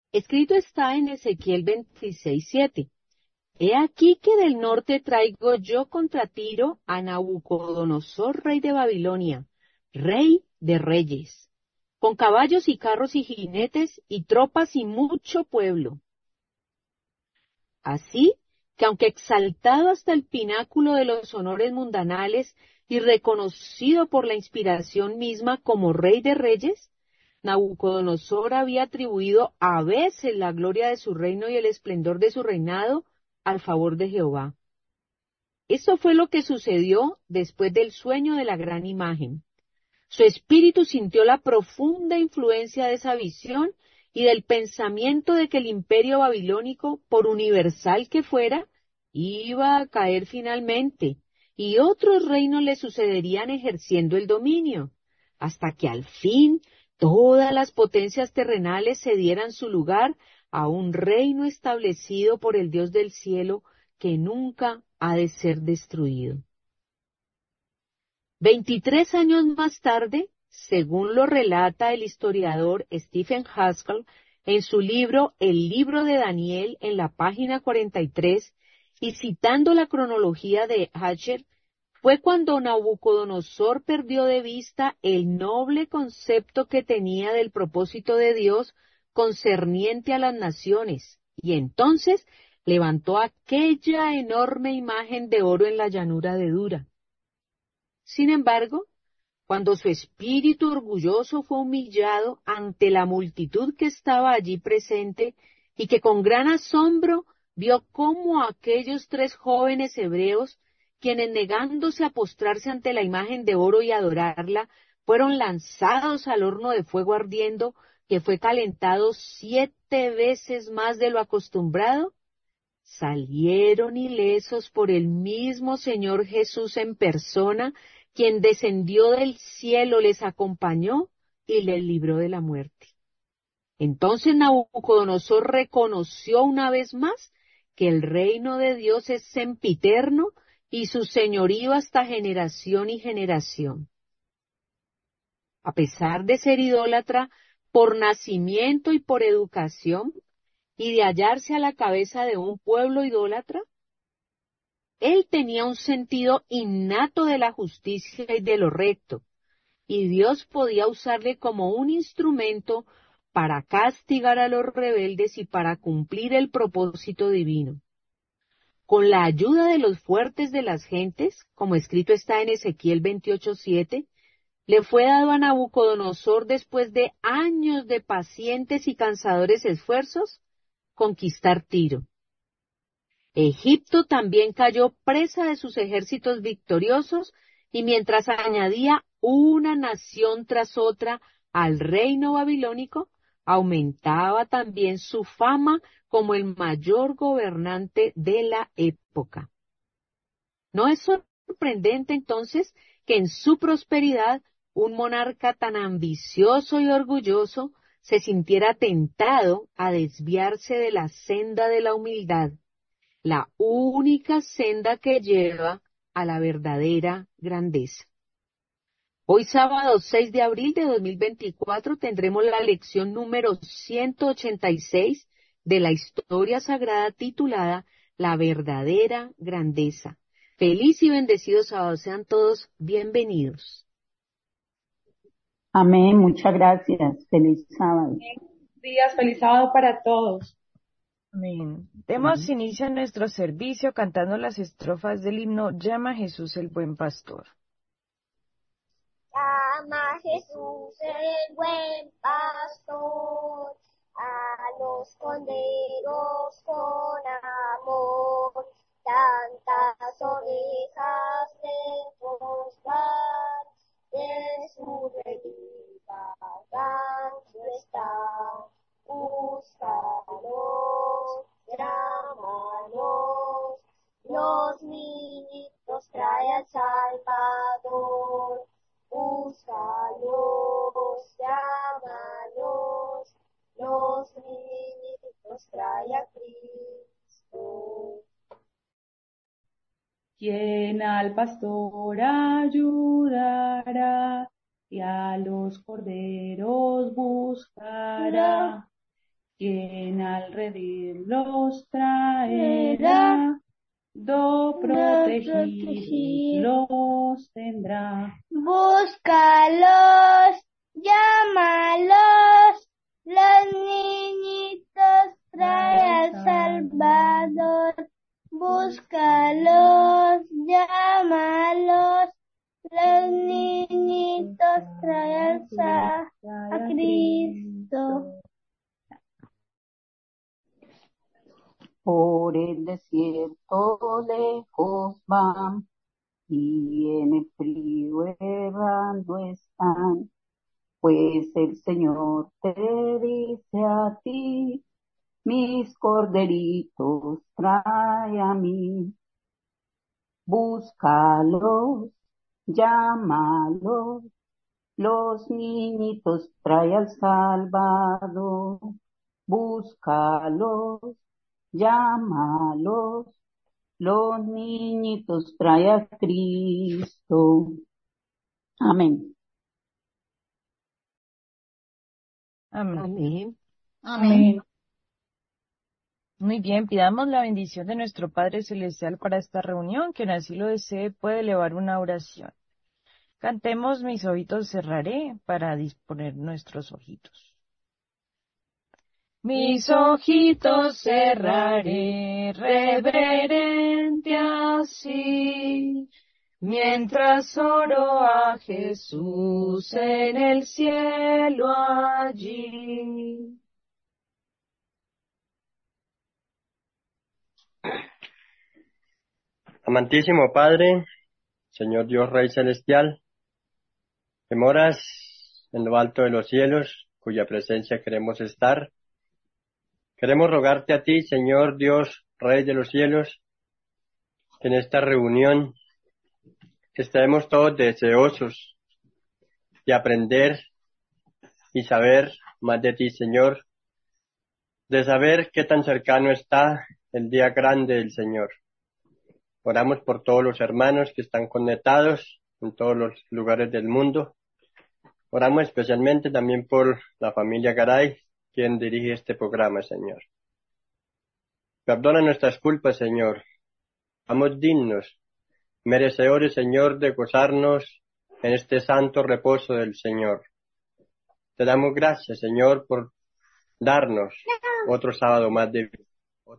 Escrito está en Ezequiel 26:7. He aquí que del norte traigo yo contra Tiro a Nabucodonosor, rey de Babilonia, rey de reyes, con caballos y carros y jinetes y tropas y mucho pueblo. Así que aunque exaltado hasta el pináculo de los honores mundanales y reconocido por la inspiración misma como rey de reyes, Nabucodonosor había atribuido a veces la gloria de su reino y el esplendor de su reinado al favor de Jehová. Esto fue lo que sucedió después del sueño de la gran imagen. Su espíritu sintió la profunda influencia de esa visión y del pensamiento de que el imperio babilónico, por universal que fuera, iba a caer finalmente, y otros reinos le sucederían ejerciendo el dominio, hasta que al fin todas las potencias terrenales cedieran su lugar a un reino establecido por el Dios del cielo que nunca ha de ser destruido. 23 años más tarde, según lo relata el historiador Stephen Haskell en su libro El libro de Daniel en la página 43, y citando la cronología de Hatcher, fue cuando Nabucodonosor perdió de vista el noble concepto que tenía del propósito de Dios concerniente a las naciones, y entonces levantó aquella enorme imagen de oro en la llanura de Dura. Sin embargo, cuando su espíritu orgulloso fue humillado ante la multitud que estaba allí presente y que con gran asombro vio cómo aquellos 3 jóvenes hebreos, quienes negándose a postrarse ante la imagen de oro y adorarla, fueron lanzados al horno de fuego ardiendo, que fue calentado 7 veces más de lo acostumbrado, salieron ilesos por el mismo Señor Jesús en persona, quien descendió del cielo, les acompañó y les libró de la muerte. Entonces Nabucodonosor reconoció una vez más que el reino de Dios es sempiterno y su señorío hasta generación y generación. A pesar de ser idólatra por nacimiento y por educación, y de hallarse a la cabeza de un pueblo idólatra, él tenía un sentido innato de la justicia y de lo recto, y Dios podía usarle como un instrumento para castigar a los rebeldes y para cumplir el propósito divino. Con la ayuda de los fuertes de las gentes, como escrito está en Ezequiel 28:7, le fue dado a Nabucodonosor, después de años de pacientes y cansadores esfuerzos, conquistar Tiro. Egipto también cayó presa de sus ejércitos victoriosos, y mientras añadía una nación tras otra al reino babilónico, aumentaba también su fama como el mayor gobernante de la época. ¿No es sorprendente entonces que en su prosperidad un monarca tan ambicioso y orgulloso se sintiera tentado a desviarse de la senda de la humildad, la única senda que lleva a la verdadera grandeza? Hoy sábado 6 de abril de 2024 tendremos la lección número 186 de la historia sagrada titulada La verdadera grandeza. Feliz y bendecido sábado, sean todos bienvenidos. Amén, muchas gracias. Feliz sábado. Días, feliz sábado para todos. Amén. Demos inicio a nuestro servicio cantando las estrofas del himno Llama a Jesús el buen pastor. Llama a Jesús el buen pastor, a los corderos con amor, tantas ovejas lejos van, de su redil vagando están. Búscalos, llámalos, los niños trae al Salvador. Búscalos, llámalos, los niños trae a Cristo. Quien al pastor ayudará y a los corderos buscará. quien al redil los traerá, protegidos los tendrá. Búscalos, llámalos, los niñitos trae al Salvador. Búscalos, llámalos, los niñitos trae a Cristo. Por el desierto lejos van y en el frío errando están, pues el Señor te dice a ti, mis corderitos trae a mí. Búscalos, llámalos, los niñitos trae al Salvador. Búscalos, llámalos, los niñitos trae a Cristo. Amén. Amén. Amén. Amén. Muy bien, pidamos la bendición de nuestro Padre Celestial para esta reunión. Quien así lo desee puede elevar una oración. Cantemos Mis ojitos cerraré para disponer nuestros ojitos. Mis ojitos cerraré, reverente así, mientras oro a Jesús en el cielo allí. Amantísimo Padre, Señor Dios Rey Celestial, que moras en lo alto de los cielos, cuya presencia queremos estar. Queremos rogarte a ti, Señor Dios Rey de los cielos, que en esta reunión estemos todos deseosos de aprender y saber más de ti, Señor, de saber qué tan cercano está el día grande del Señor. Oramos por todos los hermanos que están conectados en todos los lugares del mundo. Oramos especialmente también por la familia Garay, quien dirige este programa, Señor. Perdona nuestras culpas, Señor. Somos dignos, merecedores, Señor, de gozarnos en este santo reposo del Señor. Te damos gracias, Señor, por darnos otro sábado más de vida.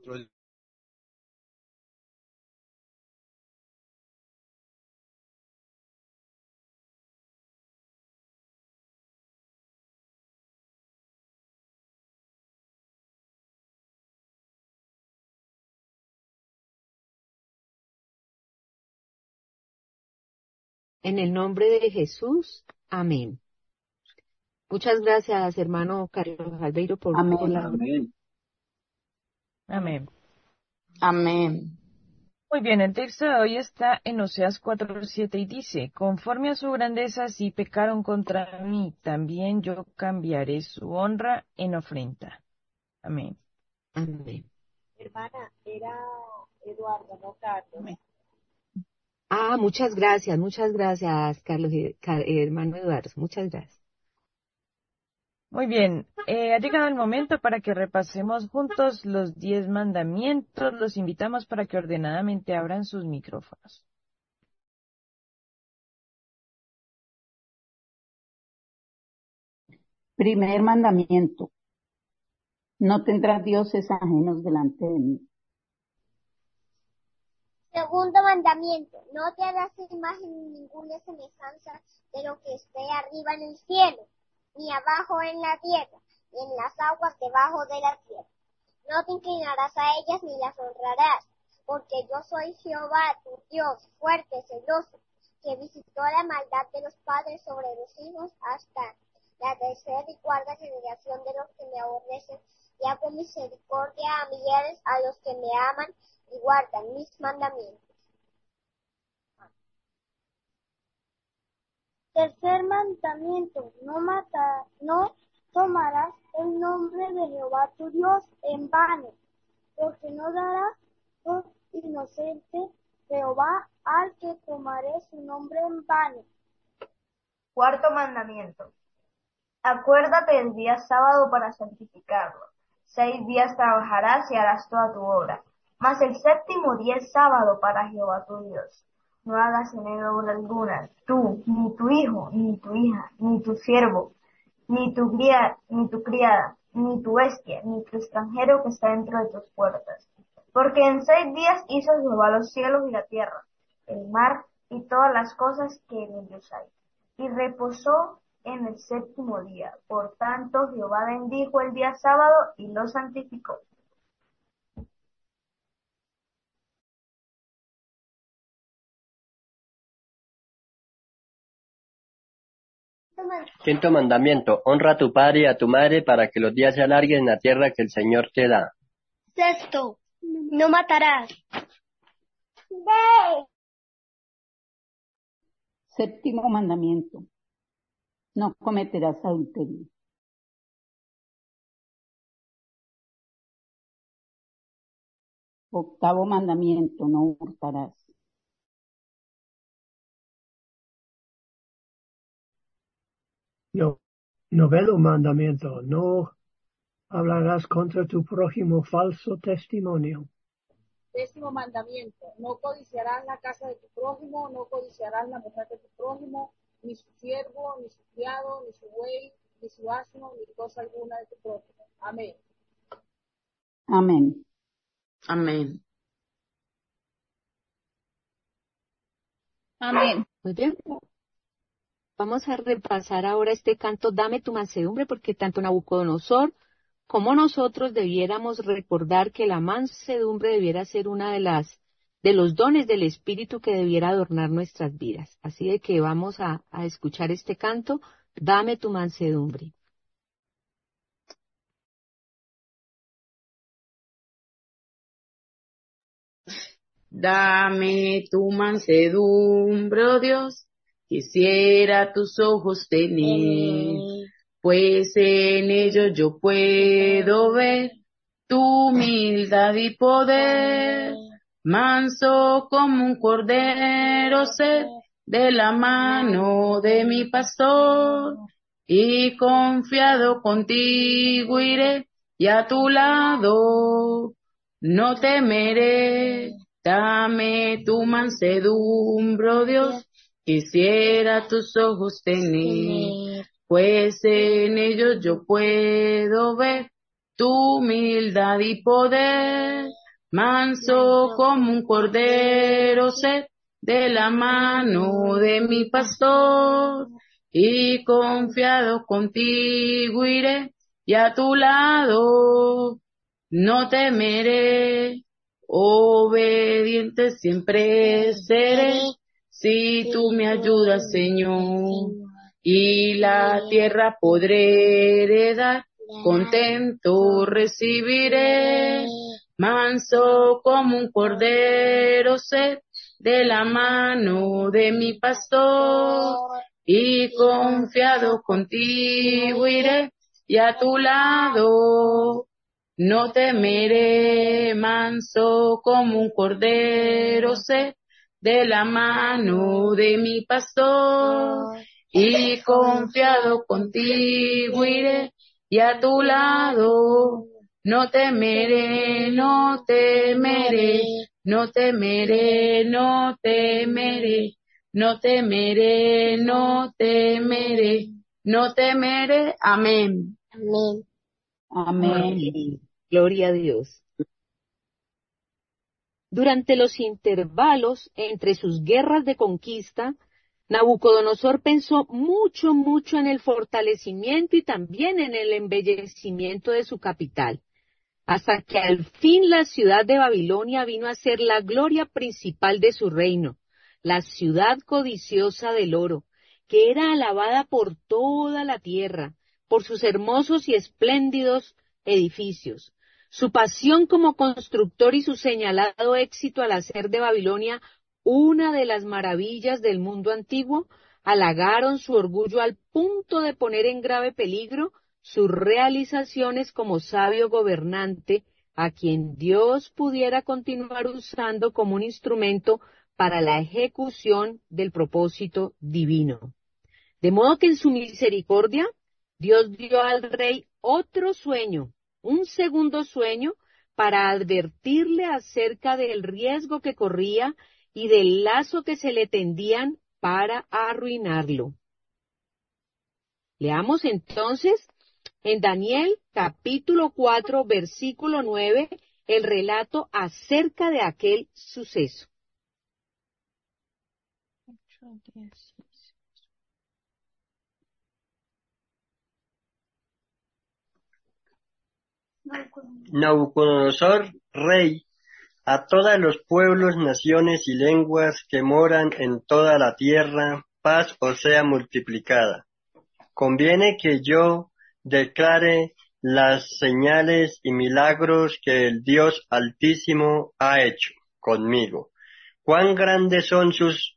En el nombre de Jesús, amén. Muchas gracias, hermano Carlos Albeiro, por Amén. la... Amén. Amén. Muy bien, el texto de hoy está en Oseas 4:7 y dice, conforme a su grandeza, si pecaron contra mí, también yo cambiaré su honra en ofrenda. Amén. Amén. Hermana, era Eduardo, no Carlos. Amén. Ah, muchas gracias, Carlos, hermano Eduardo, muchas gracias. Muy bien, ha llegado el momento para que repasemos juntos los 10 mandamientos. Los invitamos para que ordenadamente abran sus micrófonos. Primer mandamiento. No tendrás dioses ajenos delante de mí. Segundo mandamiento, no te harás imagen ni ninguna semejanza de lo que esté arriba en el cielo, ni abajo en la tierra, ni en las aguas debajo de la tierra. No te inclinarás a ellas ni las honrarás, porque yo soy Jehová, tu Dios, fuerte, celoso, que visitó la maldad de los padres sobre los hijos hasta la tercera y cuarta generación de los que me aborrecen, y hago misericordia a millares a los que me aman y guardan mis mandamientos. Tercer mandamiento, no tomarás el nombre de Jehová tu Dios en vano, porque no darás por inocente Jehová al que tomaré su nombre en vano. Cuarto mandamiento. Acuérdate del día sábado para santificarlo. 6 días trabajarás y harás toda tu obra. Mas el séptimo día es sábado para Jehová tu Dios. No hagas en él obra alguna, tú, ni tu hijo, ni tu hija, ni tu siervo, ni tu criada, ni tu bestia, ni tu extranjero que está dentro de tus puertas. Porque en 6 días hizo Jehová los cielos y la tierra, el mar y todas las cosas que en ellos hay. Y reposó en el séptimo día. Por tanto, Jehová bendijo el día sábado y lo santificó. Quinto mandamiento, honra a tu padre y a tu madre para que los días se alarguen en la tierra que el Señor te da. Sexto, no matarás. Séptimo mandamiento. No cometerás adulterio. Octavo mandamiento. No hurtarás. Noveno mandamiento. No hablarás contra tu prójimo falso testimonio. 10º mandamiento, no codiciarás la casa de tu prójimo, no codiciarás la mujer de tu prójimo, ni su siervo, ni su criado, ni su buey, ni su asno, ni cosa alguna de tu prójimo. Amén. Amén. Amén. Amén. Muy bien. Vamos a repasar ahora este canto, Dame tu mansedumbre, porque tanto Nabucodonosor como nosotros debiéramos recordar que la mansedumbre debiera ser una de los dones del Espíritu que debiera adornar nuestras vidas. Así de que vamos a escuchar este canto, Dame tu mansedumbre. Dame tu mansedumbre, oh Dios, quisiera tus ojos tener, pues en ellos yo puedo ver tu humildad y poder. Manso como un cordero ser de la mano de mi pastor, y confiado contigo iré, y a tu lado no temeré. Dame tu mansedumbre, oh Dios, quisiera tus ojos tener, pues en ellos yo puedo ver tu humildad y poder. Manso como un cordero ser de la mano de mi pastor, y confiado contigo iré, y a tu lado no temeré. Obediente siempre seré, si tú me ayudas, Señor, y la tierra podré heredar, contento recibiré. Manso como un cordero ser de la mano de mi pastor, y confiado contigo iré, y a tu lado no temeré. Manso como un cordero sé, de la mano de mi pastor, y confiado contigo iré, y a tu lado no temeré, no temeré, no temeré, no temeré, no temeré, no temeré, no temeré. Amén. Amén. Amén. Gloria a Dios. Durante los intervalos entre sus guerras de conquista, Nabucodonosor pensó mucho, mucho en el fortalecimiento y también en el embellecimiento de su capital, hasta que al fin la ciudad de Babilonia vino a ser la gloria principal de su reino, la ciudad codiciosa del oro, que era alabada por toda la tierra, por sus hermosos y espléndidos edificios. Su pasión como constructor y su señalado éxito al hacer de Babilonia una de las maravillas del mundo antiguo, halagaron su orgullo al punto de poner en grave peligro sus realizaciones como sabio gobernante, a quien Dios pudiera continuar usando como un instrumento para la ejecución del propósito divino. De modo que en su misericordia, Dios dio al rey otro sueño, un segundo sueño para advertirle acerca del riesgo que corría y del lazo que se le tendían para arruinarlo. Leamos entonces en Daniel capítulo 4, versículo 9, el relato acerca de aquel suceso. Nabucodonosor, rey, a todos los pueblos, naciones y lenguas que moran en toda la tierra, paz os sea multiplicada. Conviene que yo declare las señales y milagros que el Dios Altísimo ha hecho conmigo. Cuán grandes son sus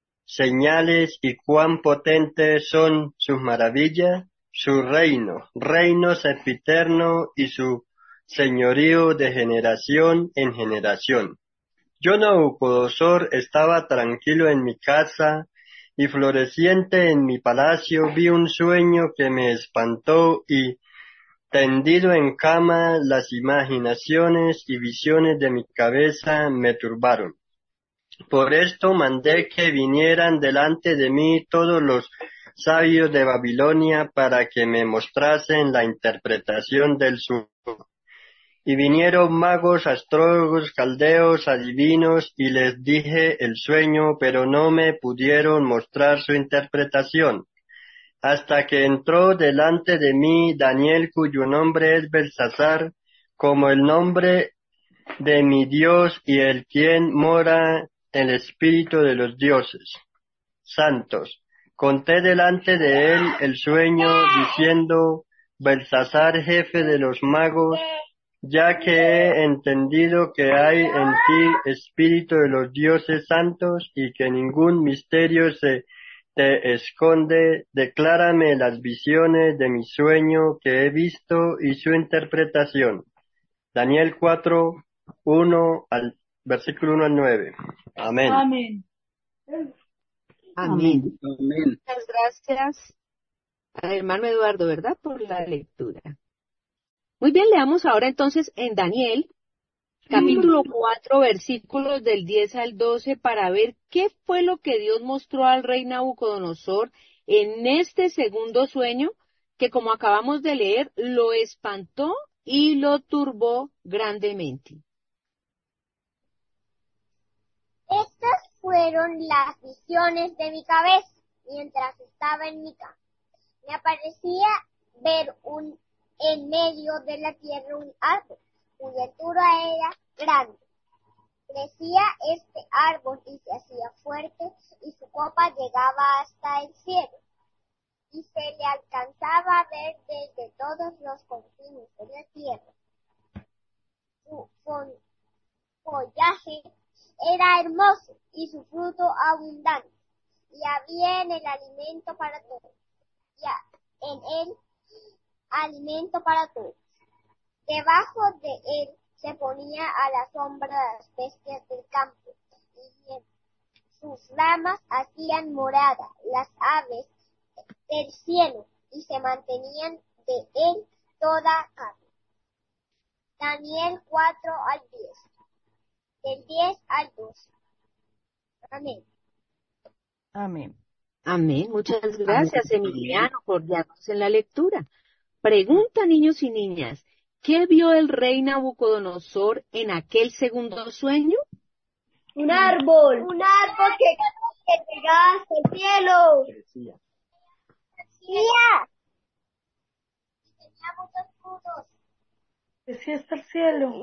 señales y cuán potentes son sus maravillas. Su reino sempiterno y su señorío de generación en generación. Yo, Nabucodonosor, estaba tranquilo en mi casa y floreciente en mi palacio. Vi un sueño que me espantó y, tendido en cama, las imaginaciones y visiones de mi cabeza me turbaron. Por esto mandé que vinieran delante de mí todos los sabios de Babilonia para que me mostrasen la interpretación del sueño. Y vinieron magos, astrólogos, caldeos, adivinos, y les dije el sueño, pero no me pudieron mostrar su interpretación. Hasta que entró delante de mí Daniel, cuyo nombre es Belsasar, como el nombre de mi Dios y el quien mora el espíritu de los dioses santos. Conté delante de él el sueño, diciendo: Belsasar, jefe de los magos, ya que he entendido que hay en ti espíritu de los dioses santos y que ningún misterio se te esconde, declárame las visiones de mi sueño que he visto y su interpretación. Daniel 4, 1 al versículo 1 al 9. Amén. Amén. Amén. Amén. Muchas gracias al hermano Eduardo, ¿verdad?, por la lectura. Muy bien, leamos ahora entonces en Daniel, capítulo 4, versículos del 10 al 12, para ver qué fue lo que Dios mostró al rey Nabucodonosor en este segundo sueño, que como acabamos de leer, lo espantó y lo turbó grandemente. Estas fueron las visiones de mi cabeza mientras estaba en mi cama. Me parecía ver en medio de la tierra un árbol, cuya altura era grande. Crecía este árbol y se hacía fuerte, y su copa llegaba hasta el cielo, y se le alcanzaba a ver desde todos los confines de la tierra. Su follaje era hermoso y su fruto abundante, y había en el alimento para todos, en él alimento para todos. Debajo de él se ponía a la sombra de las bestias del campo, y en sus ramas hacían morada las aves del cielo, y se mantenían de él toda carne. Daniel 4 al 10, del 10 al 12. Amén. Amén. Amén. Muchas gracias, Emiliano, por guiarnos en la lectura. Pregunta, niños y niñas, ¿qué vio el rey Nabucodonosor en aquel segundo sueño? Un árbol que llegaba hasta el cielo. Crecía. Y tenía muchos frutos. Decía hasta el cielo.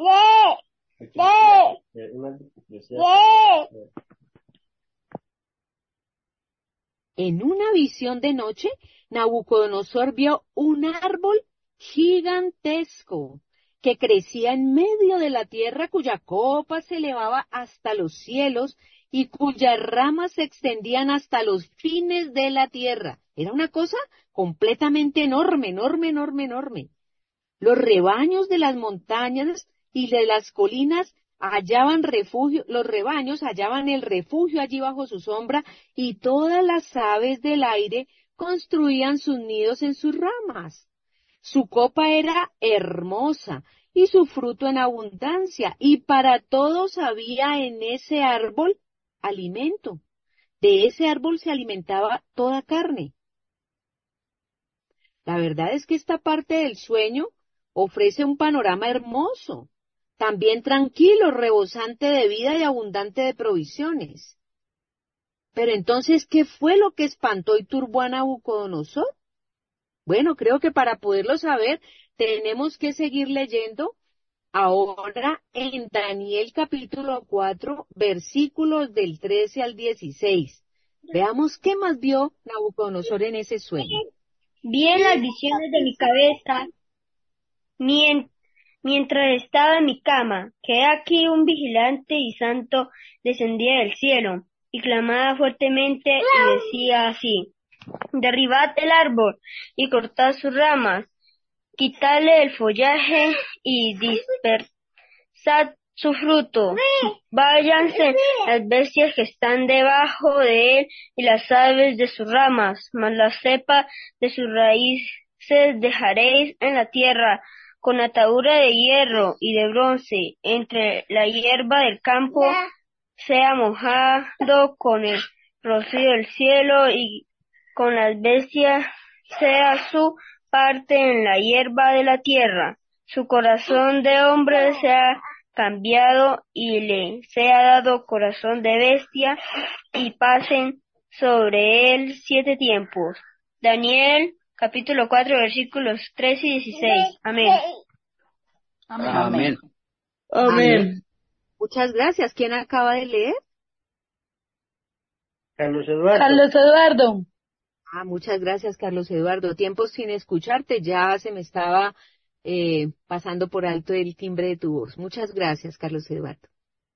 En una visión de noche, Nabucodonosor vio un árbol gigantesco que crecía en medio de la tierra, cuya copa se elevaba hasta los cielos y cuyas ramas se extendían hasta los fines de la tierra. Era una cosa completamente enorme, enorme, enorme, enorme. Los rebaños de las montañas y de las colinas hallaban refugio, los rebaños hallaban el refugio allí bajo su sombra, y todas las aves del aire construían sus nidos en sus ramas. Su copa era hermosa y su fruto en abundancia, y para todos había en ese árbol alimento. De ese árbol se alimentaba toda carne. La verdad es que esta parte del sueño ofrece un panorama hermoso, también tranquilo, rebosante de vida y abundante de provisiones. Pero entonces, ¿qué fue lo que espantó y turbó a Nabucodonosor? Bueno, creo que para poderlo saber tenemos que seguir leyendo ahora en Daniel capítulo 4, versículos del 13 al 16. Veamos qué más vio Nabucodonosor en ese sueño. Vi en las visiones de mi cabeza mientras estaba en mi cama, que he aquí un vigilante y santo descendía del cielo, y clamaba fuertemente y decía así: derribad el árbol y cortad sus ramas, quitadle el follaje y dispersad su fruto. Váyanse las bestias que están debajo de él y las aves de sus ramas, mas la cepa de sus raíces dejaréis en la tierra, con atadura de hierro y de bronce, entre la hierba del campo, sea mojado con el rocío del cielo, y con las bestias sea su parte en la hierba de la tierra. Su corazón de hombre sea cambiado y le sea dado corazón de bestia, y pasen sobre él 7 tiempos. Daniel capítulo 4 versículos 3 y 16. Amén. Amén. Amén. Muchas gracias. ¿Quién acaba de leer? Carlos Eduardo. Carlos Eduardo. Muchas gracias, Carlos Eduardo. Tiempo sin escucharte, ya se me estaba pasando por alto el timbre de tu voz. Muchas gracias, Carlos Eduardo.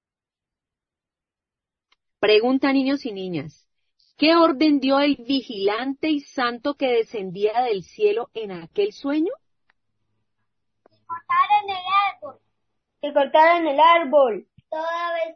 Pregunta, niños y niñas. ¿Qué orden dio el vigilante y santo que descendía del cielo en aquel sueño? Cortaron el árbol. Que cortaran el árbol. Toda vez.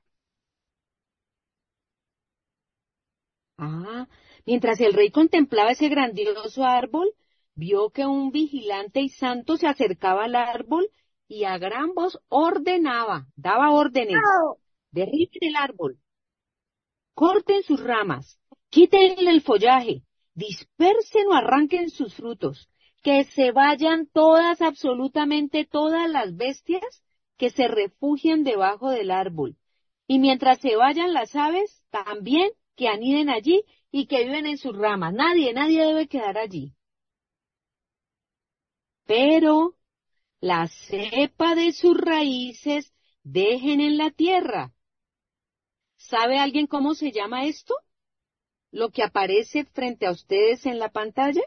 Mientras el rey contemplaba ese grandioso árbol, vio que un vigilante y santo se acercaba al árbol y a gran voz daba órdenes. Derriben el árbol, corten sus ramas, quítenle el follaje, dispersen o arranquen sus frutos, que se vayan todas, absolutamente todas las bestias que se refugian debajo del árbol. Y mientras se vayan las aves, también que aniden allí y que viven en sus ramas. Nadie debe quedar allí. Pero la cepa de sus raíces dejen en la tierra. ¿Sabe alguien cómo se llama esto? Lo que aparece frente a ustedes en la pantalla.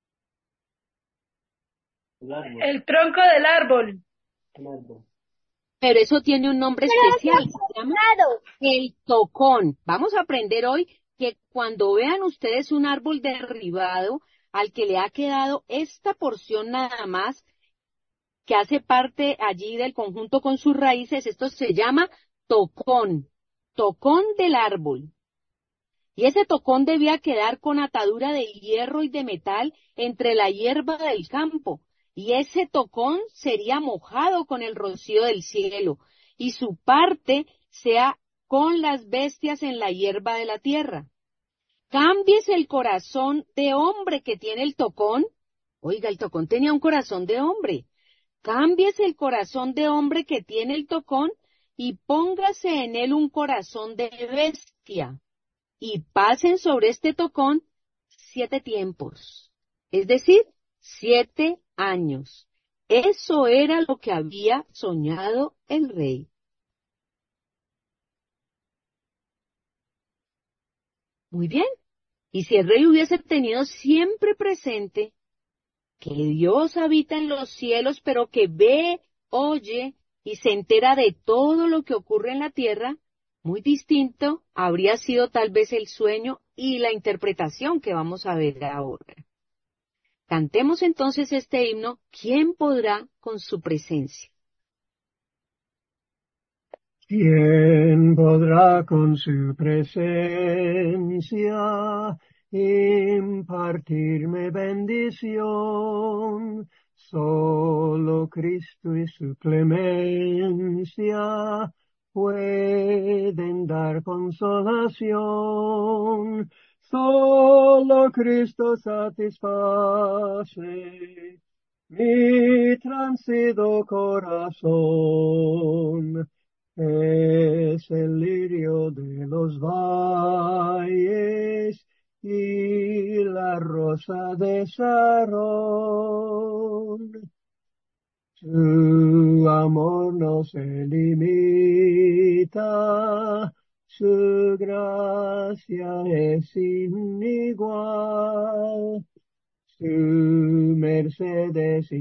El tronco del árbol. Pero eso tiene un nombre especial, se llama el tocón. Vamos a aprender hoy que cuando vean ustedes un árbol derribado al que le ha quedado esta porción nada más, que hace parte allí del conjunto con sus raíces, esto se llama tocón del árbol. Y ese tocón debía quedar con atadura de hierro y de metal entre la hierba del campo, y ese tocón sería mojado con el rocío del cielo, y su parte sea con las bestias en la hierba de la tierra. Cámbiese el corazón de hombre que tiene el tocón. Oiga, el tocón tenía un corazón de hombre. Cámbiese el corazón de hombre que tiene el tocón y póngase en él un corazón de bestia. Y pasen sobre este tocón 7 tiempos, es decir, 7 años. Eso era lo que había soñado el rey. Muy bien. Y si el rey hubiese tenido siempre presente que Dios habita en los cielos, pero que ve, oye y se entera de todo lo que ocurre en la tierra, muy distinto habría sido tal vez el sueño y la interpretación que vamos a ver ahora. Cantemos entonces este himno, ¿quién podrá con su presencia? ¿Quién podrá con su presencia impartirme bendición. Solo Cristo y su clemencia pueden dar consolación. Solo Cristo satisface mi transido corazón. Es el lirio de los valles y la rosa de Sarón. Su amor no se limita, su gracia es sin igual, su merced es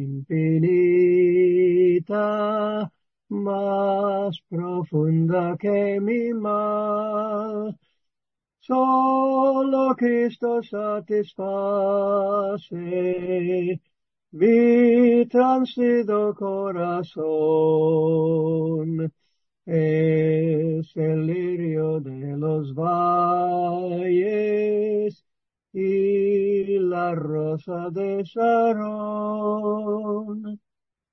infinita, más profunda que mi mal. Solo Cristo satisface mi transido corazón. Es el lirio de los valles y la rosa de Sarón.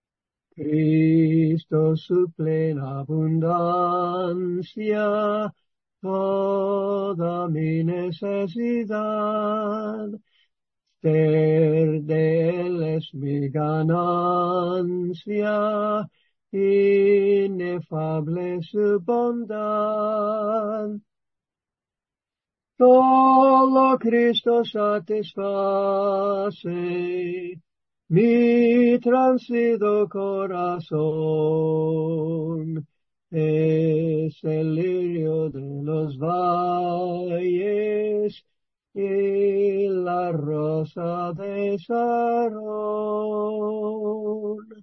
Cristo suple en abundancia toda mi necesidad. Ser de Él es mi ganancia, inefable su bondad. Solo Cristo satisface mi transido corazón. Es el lirio de los valles y la rosa de Sarón.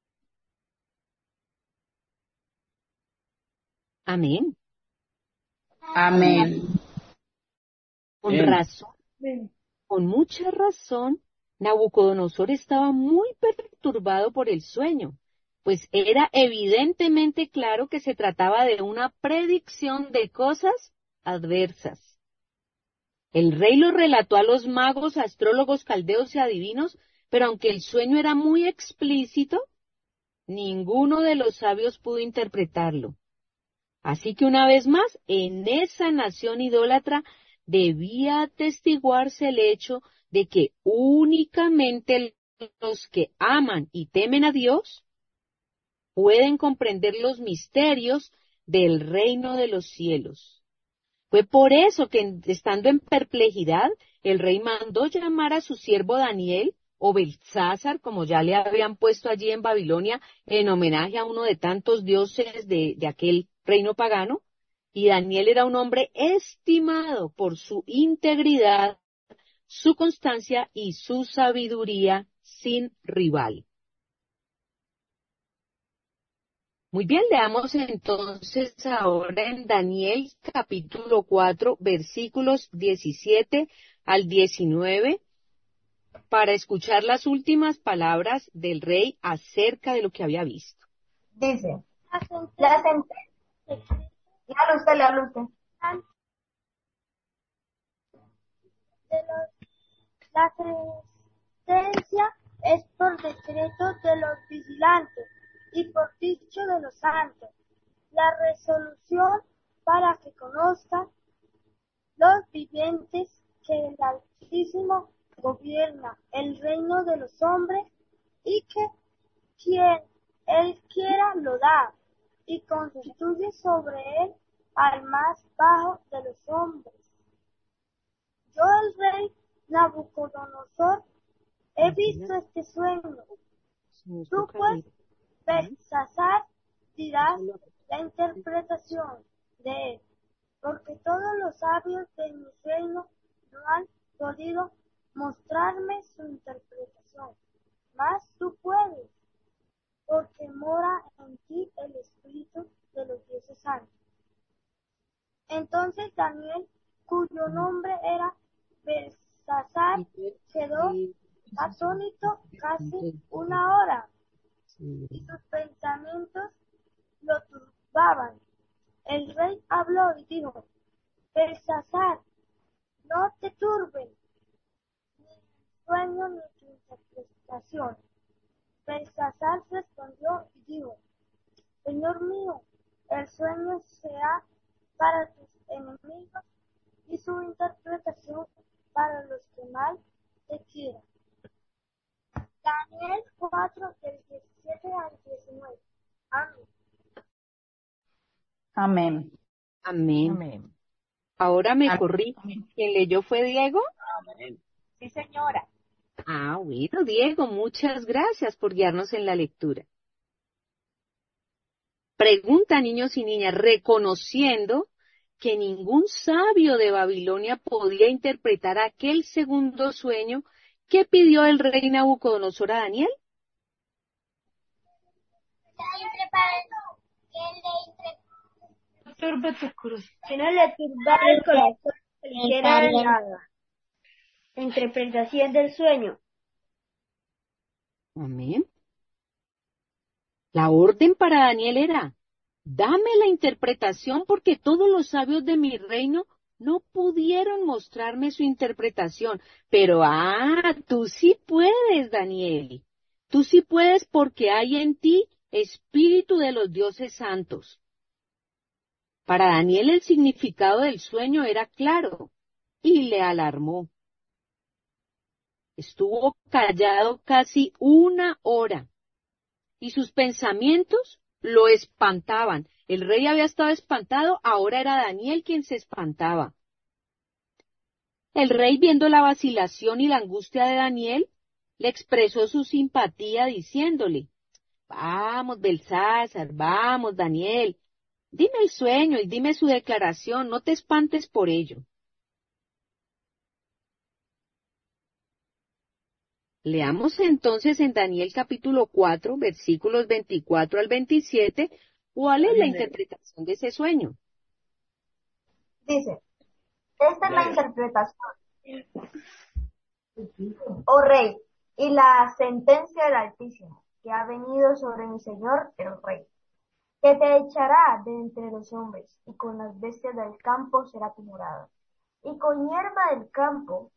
Amén. Amén. Con Bien. razón, con mucha razón, Nabucodonosor estaba muy perturbado por el sueño, pues era evidentemente claro que se trataba de una predicción de cosas adversas. El rey lo relató a los magos, astrólogos, caldeos y adivinos, pero aunque el sueño era muy explícito, ninguno de los sabios pudo interpretarlo. Así que una vez más, en esa nación idólatra debía atestiguarse el hecho de que únicamente los que aman y temen a Dios pueden comprender los misterios del reino de los cielos. Fue por eso que, estando en perplejidad, el rey mandó llamar a su siervo Daniel, o Beltsázar, como ya le habían puesto allí en Babilonia, en homenaje a uno de tantos dioses de aquel reino pagano, y Daniel era un hombre estimado por su integridad, su constancia y su sabiduría sin rival. Muy bien, leamos entonces ahora en Daniel capítulo 4, versículos 17 al 19, para escuchar las últimas palabras del rey acerca de lo que había visto. Dice, La léalo usted. La sentencia es por decreto de los vigilantes y por dicho de los santos. La resolución para que conozcan los vivientes que el Altísimo gobierna el reino de los hombres y que quien él quiera lo da y constituye sobre él al más bajo de los hombres. Yo, el rey Nabucodonosor, he visto este sueño. Tú, pues, Beltsasar, dirás la interpretación de él, porque todos los sabios de mi reino no han podido mostrarme su interpretación. Mas tú puedes, porque mora en ti el Espíritu de los dioses santos. Entonces Daniel, cuyo nombre era Beltsasar, quedó atónito casi una hora, y sus pensamientos lo turbaban. El rey habló y dijo: Beltsasar, no te turben ni el sueño ni tu interpretación. Belsasar respondió y dijo: Señor mío, el sueño sea para tus enemigos y su interpretación para los que mal te quieran. Daniel 4, del 17 al 19. Amén. Amén. Amén. Amén. Ahora me Amén. corrí. ¿Quién leyó fue Diego? Sí, señora. Ah, bueno, Diego, muchas gracias por guiarnos en la lectura. Pregunta, niños y niñas, reconociendo que ningún sabio de Babilonia podía interpretar aquel segundo sueño que pidió el rey Nabucodonosor a Daniel. Que no le turbara el corazón, que le hiciera la interpretación del sueño. Amén. La orden para Daniel era: dame la interpretación porque todos los sabios de mi reino no pudieron mostrarme su interpretación. Pero, tú sí puedes, Daniel. Tú sí puedes porque hay en ti espíritu de los dioses santos. Para Daniel el significado del sueño era claro y le alarmó. Estuvo callado casi 1 hora y sus pensamientos lo espantaban. El rey había estado espantado, ahora era Daniel quien se espantaba. El rey, viendo la vacilación y la angustia de Daniel, le expresó su simpatía diciéndole: vamos, Belsasar, vamos, Daniel, dime el sueño y dime su declaración, no te espantes por ello. Leamos entonces en Daniel capítulo 4, versículos 24 al 27, ¿cuál es la interpretación de ese sueño? Dice, esta es la interpretación, oh rey, y la sentencia del Altísimo, que ha venido sobre mi señor el rey, que te echará de entre los hombres, y con las bestias del campo será tu morada, y con hierba del campo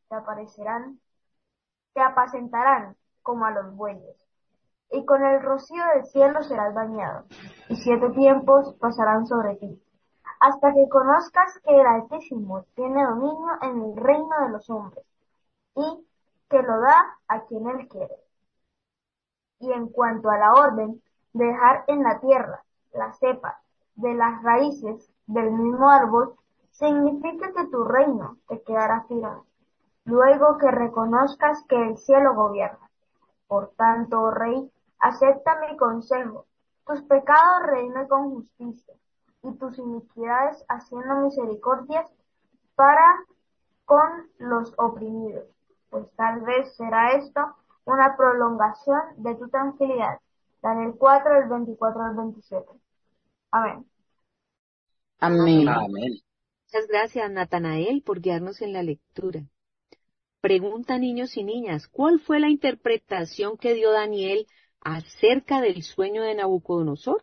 te apacentarán como a los bueyes, y con el rocío del cielo serás bañado, y 7 tiempos pasarán sobre ti, hasta que conozcas que el Altísimo tiene dominio en el reino de los hombres, y que lo da a quien él quiere. Y en cuanto a la orden de dejar en la tierra la cepa de las raíces del mismo árbol, significa que tu reino te quedará firme, luego que reconozcas que el cielo gobierna. Por tanto, oh rey, acepta mi consejo, tus pecados redime con justicia, y tus iniquidades haciendo misericordias para con los oprimidos, pues tal vez será esto una prolongación de tu tranquilidad. Daniel 4, del 24 al 27. Amén. Amén. Muchas gracias, Natanael, por guiarnos en la lectura. Pregunta, niños y niñas, ¿cuál fue la interpretación que dio Daniel acerca del sueño de Nabucodonosor?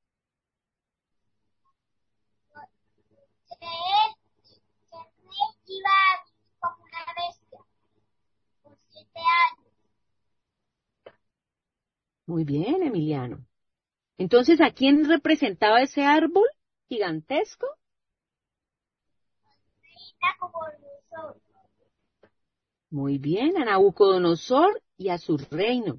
Creer que el rey iba a vivir como una bestia por 7 años. Muy bien, Emiliano. Entonces, ¿a quién representaba ese árbol gigantesco? Nabucodonosor. Muy bien, a Nabucodonosor y a su reino.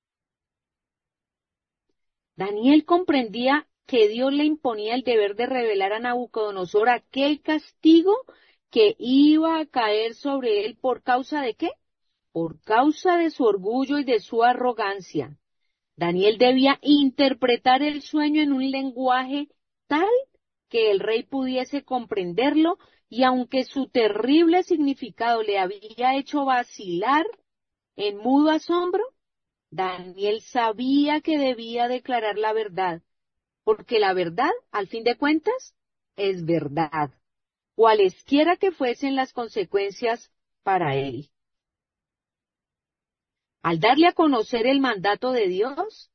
Daniel comprendía que Dios le imponía el deber de revelar a Nabucodonosor aquel castigo que iba a caer sobre él ¿por causa de qué? Por causa de su orgullo y de su arrogancia. Daniel debía interpretar el sueño en un lenguaje tal que el rey pudiese comprenderlo, y aunque su terrible significado le había hecho vacilar en mudo asombro, Daniel sabía que debía declarar la verdad, porque la verdad, al fin de cuentas, es verdad, cualesquiera que fuesen las consecuencias para él. Al darle a conocer el mandato de Dios,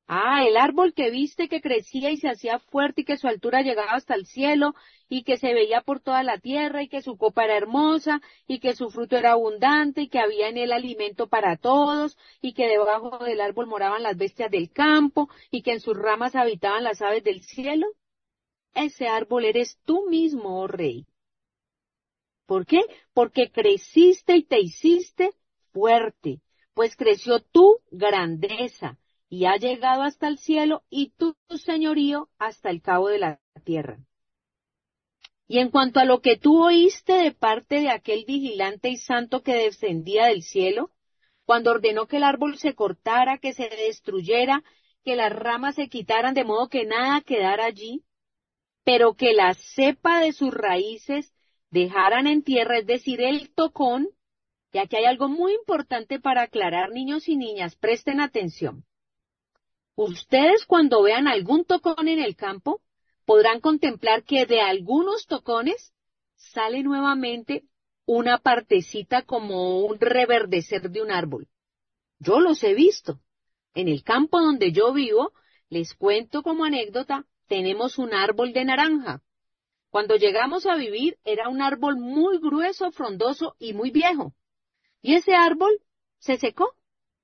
Ah, el árbol que viste que crecía y se hacía fuerte y que su altura llegaba hasta el cielo y que se veía por toda la tierra y que su copa era hermosa y que su fruto era abundante y que había en él alimento para todos y que debajo del árbol moraban las bestias del campo y que en sus ramas habitaban las aves del cielo. Ese árbol eres tú mismo, oh rey. ¿Por qué? Porque creciste y te hiciste fuerte, pues creció tu grandeza y ha llegado hasta el cielo y tu señorío hasta el cabo de la tierra. Y en cuanto a lo que tú oíste de parte de aquel vigilante y santo que descendía del cielo, cuando ordenó que el árbol se cortara, que se destruyera, que las ramas se quitaran de modo que nada quedara allí, pero que la cepa de sus raíces dejaran en tierra, es decir, el tocón, y aquí hay algo muy importante para aclarar, niños y niñas, presten atención. Ustedes cuando vean algún tocón en el campo, podrán contemplar que de algunos tocones sale nuevamente una partecita como un reverdecer de un árbol. Yo los he visto. En el campo donde yo vivo, les cuento como anécdota, tenemos un árbol de naranja. Cuando llegamos a vivir era un árbol muy grueso, frondoso y muy viejo. Y ese árbol se secó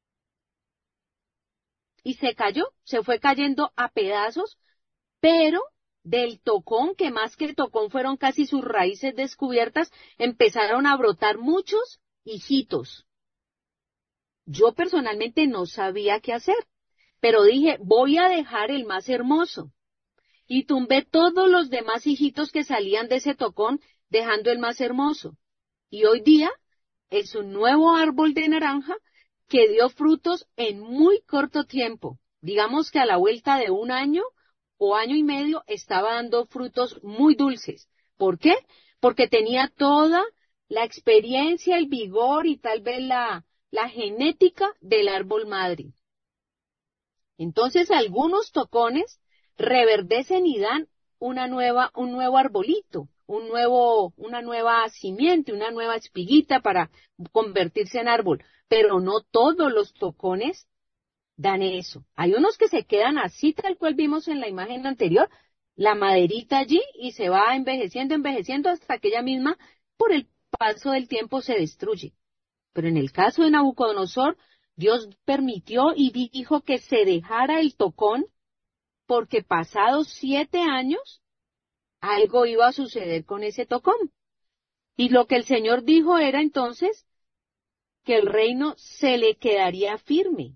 y se cayó, se fue cayendo a pedazos, pero del tocón, que más que el tocón fueron casi sus raíces descubiertas, empezaron a brotar muchos hijitos. Yo personalmente no sabía qué hacer, pero dije, voy a dejar el más hermoso. Y tumbé todos los demás hijitos que salían de ese tocón, dejando el más hermoso. Y hoy día es un nuevo árbol de naranja que dio frutos en muy corto tiempo. Digamos que a la vuelta de un año o año y medio estaba dando frutos muy dulces. ¿Por qué? Porque tenía toda la experiencia, el vigor y tal vez la genética del árbol madre. Entonces algunos tocones reverdecen y dan un nuevo arbolito, una nueva simiente, una nueva espiguita para convertirse en árbol. Pero no todos los tocones dan eso. Hay unos que se quedan así, tal cual vimos en la imagen anterior, la maderita allí y se va envejeciendo hasta que ella misma, por el paso del tiempo, se destruye. Pero en el caso de Nabucodonosor, Dios permitió y dijo que se dejara el tocón porque pasados 7 años algo iba a suceder con ese tocón. Y lo que el Señor dijo era entonces que el reino se le quedaría firme.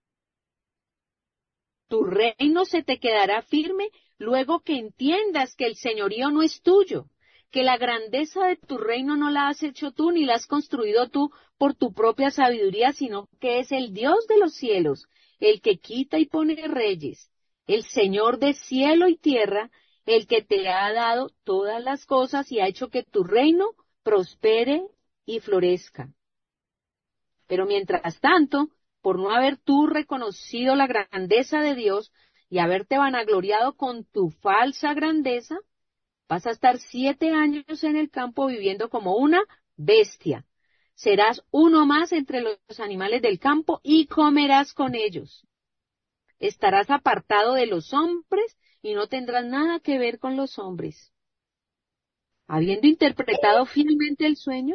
Tu reino se te quedará firme luego que entiendas que el señorío no es tuyo, que la grandeza de tu reino no la has hecho tú ni la has construido tú por tu propia sabiduría, sino que es el Dios de los cielos, el que quita y pone reyes, el Señor de cielo y tierra, el que te ha dado todas las cosas y ha hecho que tu reino prospere y florezca. Pero mientras tanto, por no haber tú reconocido la grandeza de Dios y haberte vanagloriado con tu falsa grandeza, vas a estar 7 años en el campo viviendo como una bestia. Serás uno más entre los animales del campo y comerás con ellos. Estarás apartado de los hombres y no tendrás nada que ver con los hombres. Habiendo interpretado fielmente el sueño,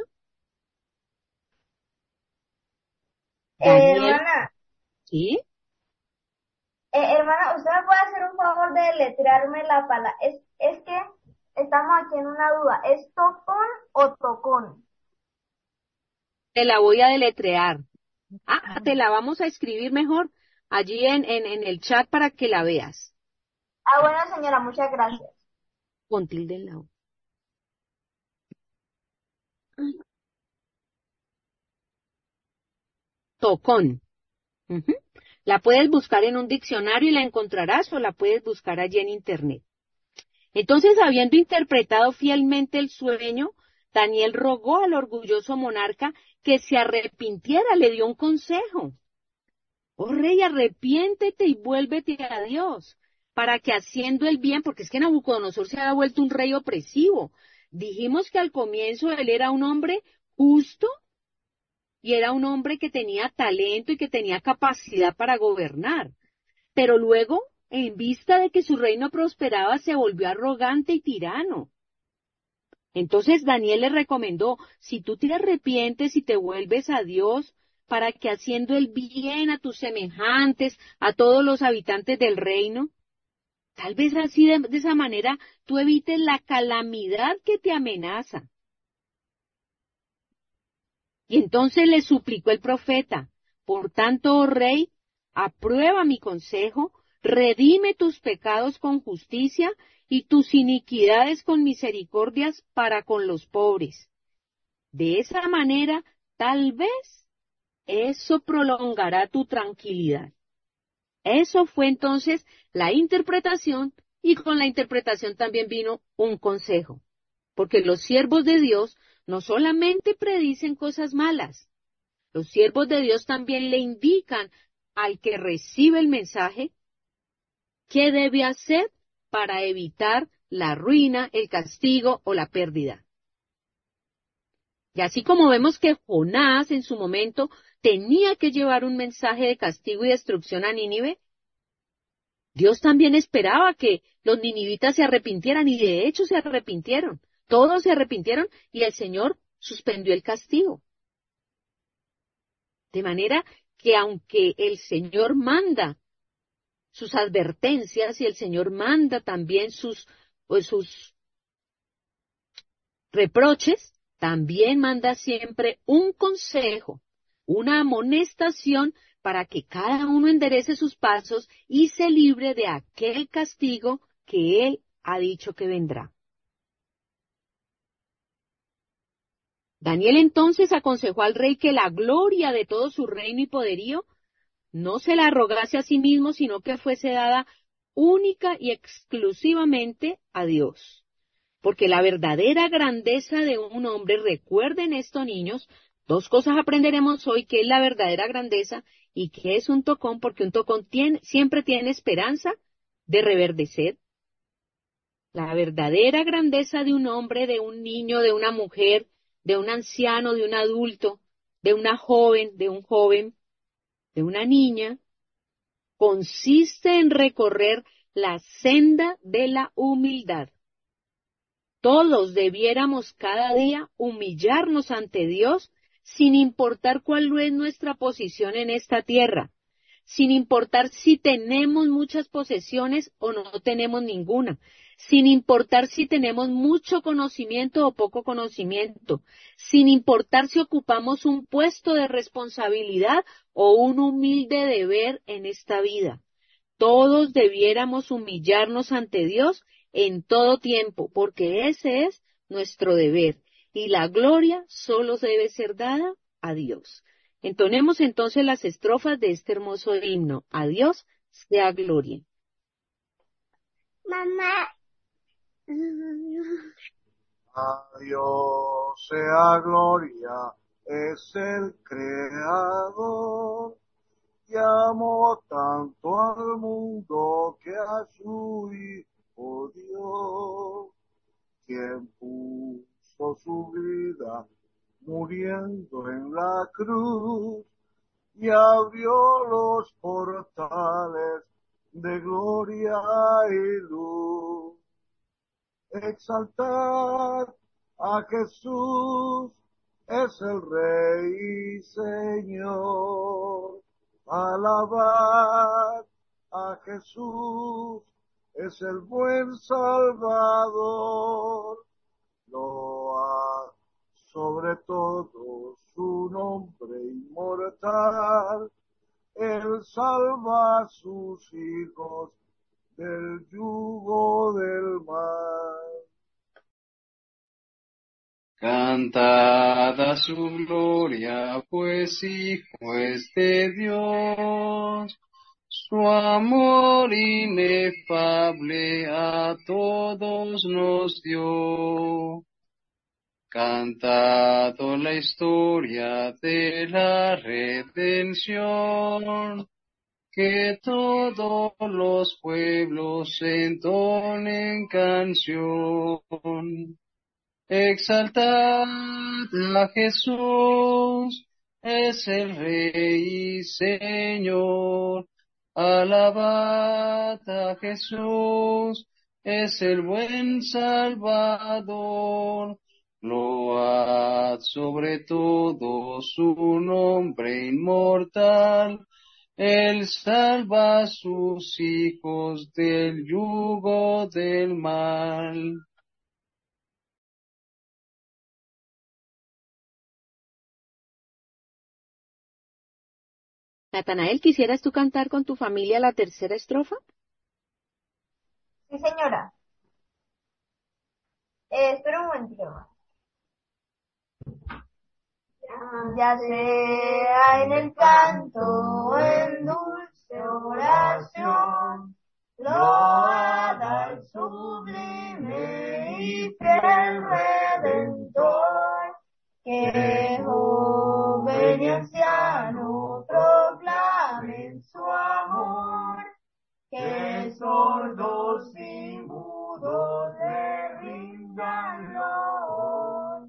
Daniel, Hermana, ¿sí? hermana, ¿usted me puede hacer un favor de deletrearme la palabra? Es que estamos aquí en una duda. ¿Es tocón o tocón? Te la voy a deletrear. Te la vamos a escribir mejor allí en el chat para que la veas. Ah, bueno, señora, muchas gracias. Con tilde en la O. Tocón. Ujú. La puedes buscar en un diccionario y la encontrarás o la puedes buscar allí en internet. Entonces, habiendo interpretado fielmente el sueño, Daniel rogó al orgulloso monarca que se arrepintiera, le dio un consejo. Oh rey, arrepiéntete y vuélvete a Dios, para que haciendo el bien, porque es que Nabucodonosor se había vuelto un rey opresivo. Dijimos que al comienzo él era un hombre justo y era un hombre que tenía talento y que tenía capacidad para gobernar. Pero luego, en vista de que su reino prosperaba, se volvió arrogante y tirano. Entonces Daniel le recomendó, si tú te arrepientes y te vuelves a Dios, para que haciendo el bien a tus semejantes, a todos los habitantes del reino, tal vez así de esa manera tú evites la calamidad que te amenaza. Y entonces le suplicó el profeta, por tanto, oh rey, aprueba mi consejo, redime tus pecados con justicia y tus iniquidades con misericordias para con los pobres. De esa manera, tal vez, eso prolongará tu tranquilidad. Eso fue entonces la interpretación, y con la interpretación también vino un consejo. Porque los siervos de Dios no solamente predicen cosas malas, los siervos de Dios también le indican al que recibe el mensaje qué debe hacer para evitar la ruina, el castigo o la pérdida. Y así como vemos que Jonás en su momento tenía que llevar un mensaje de castigo y destrucción a Nínive, Dios también esperaba que los ninivitas se arrepintieran, y de hecho se arrepintieron. Todos se arrepintieron y el Señor suspendió el castigo. De manera que aunque el Señor manda sus advertencias y el Señor manda también sus reproches, también manda siempre un consejo, una amonestación para que cada uno enderece sus pasos y se libre de aquel castigo que Él ha dicho que vendrá. Daniel entonces aconsejó al rey que la gloria de todo su reino y poderío no se la arrogase a sí mismo, sino que fuese dada única y exclusivamente a Dios. Porque la verdadera grandeza de un hombre, recuerden esto, niños, dos cosas aprenderemos hoy: qué es la verdadera grandeza y qué es un tocón, porque un tocón siempre tiene esperanza de reverdecer. La verdadera grandeza de un hombre, de un niño, de una mujer, de un anciano, de un adulto, de una joven, de un joven, de una niña, consiste en recorrer la senda de la humildad. Todos debiéramos cada día humillarnos ante Dios, sin importar cuál es nuestra posición en esta tierra, sin importar si tenemos muchas posesiones o no tenemos ninguna, sin importar si tenemos mucho conocimiento o poco conocimiento, sin importar si ocupamos un puesto de responsabilidad o un humilde deber en esta vida. Todos debiéramos humillarnos ante Dios en todo tiempo, porque ese es nuestro deber, y la gloria solo debe ser dada a Dios. Entonemos entonces las estrofas de este hermoso himno. A Dios sea gloria. Mamá. A Dios sea gloria, es el Creador, y amó tanto al mundo que a su Hijo dio, quien puso su vida muriendo en la cruz y abrió los portales de gloria y luz. Exaltad a Jesús, es el Rey y Señor. Alabad a Jesús, es el buen Salvador. Load sobre todo su nombre inmortal. Él salva a sus hijos del yugo del mal. Cantad a su gloria, pues Hijo es de Dios, su amor inefable a todos nos dio. Cantad la historia de la redención, que todos los pueblos entonen canción. Exaltad a Jesús, es el Rey y Señor. Alabad a Jesús, es el buen Salvador. Load sobre todo su nombre inmortal. Él salva a sus hijos del yugo del mal. Natanael, ¿quisieras tú cantar con tu familia la tercera estrofa? Sí, señora. Espera un momentito. Ya sea en el canto o en dulce oración, load al sublime y fiel Redentor, que joven y anciano proclamen su amor, que sordos y mudos le rindan loor.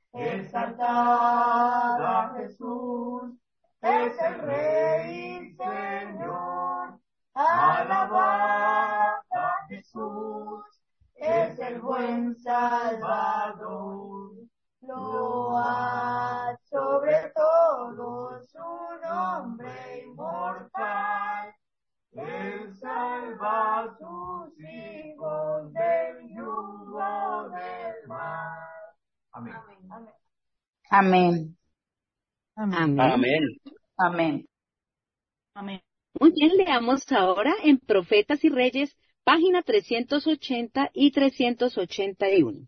Exaltad a Jesús, es el Rey y Señor. Alabad a Jesús, es el buen Salvador. Load sobre todo su nombre inmortal. Él salva a sus hijos del yugo del mal. Amén. Amén. Amén. Amén. Amén. Amén. Muy bien, leamos ahora en Profetas y Reyes, página 380 y 381.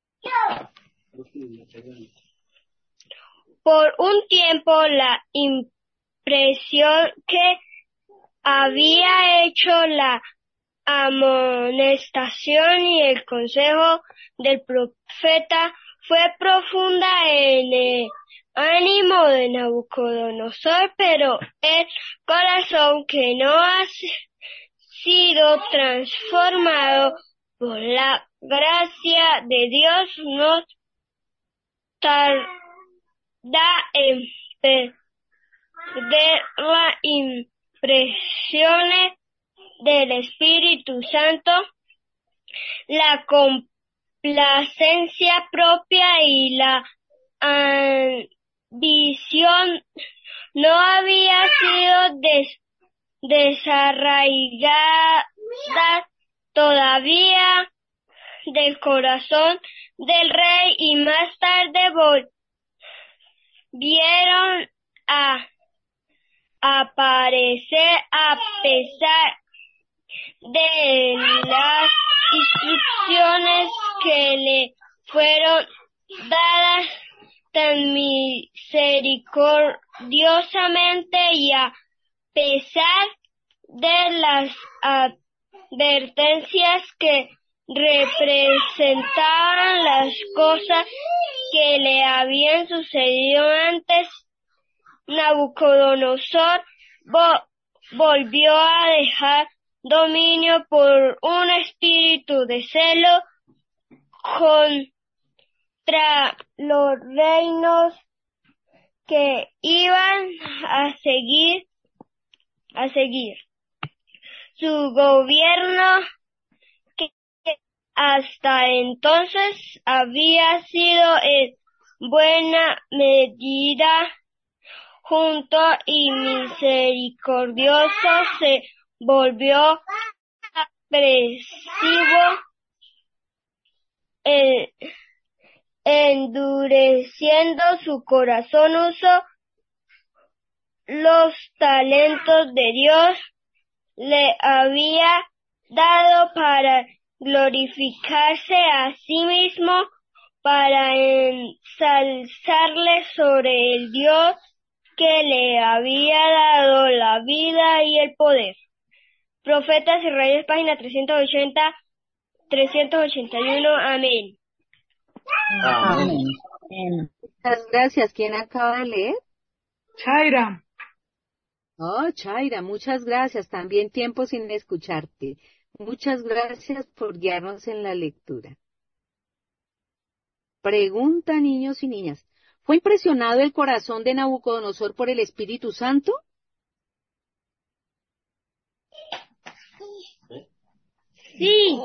Por un tiempo la impresión que había hecho la amonestación y el consejo del profeta fue profunda en el ánimo de Nabucodonosor, pero el corazón que no ha sido transformado por la gracia de Dios no tarda en perder las impresiones del Espíritu Santo, la complacencia propia y la ambición no había sido desarraigada todavía del corazón del rey, y más tarde volvieron a aparecer a pesar de las instrucciones que le fueron dadas tan misericordiosamente, y a pesar de las advertencias que representaban las cosas que le habían sucedido antes. Nabucodonosor volvió a dejar dominio por un espíritu de celo contra los reinos que iban a seguir su gobierno, que hasta entonces había sido en buena medida justo y misericordioso, se volvió agresivo, endureciendo su corazón. Usó los talentos de Dios le había dado para glorificarse a sí mismo, para ensalzarle sobre el Dios que le había dado la vida y el poder. Profetas y Reyes, página 380, 381. Amén. Amén. Muchas gracias. ¿Quién acaba de leer? Chaira. Oh, Chaira, muchas gracias. También tiempo sin escucharte. Muchas gracias por guiarnos en la lectura. Pregunta, niños y niñas. ¿Fue impresionado el corazón de Nabucodonosor por el Espíritu Santo? Sí.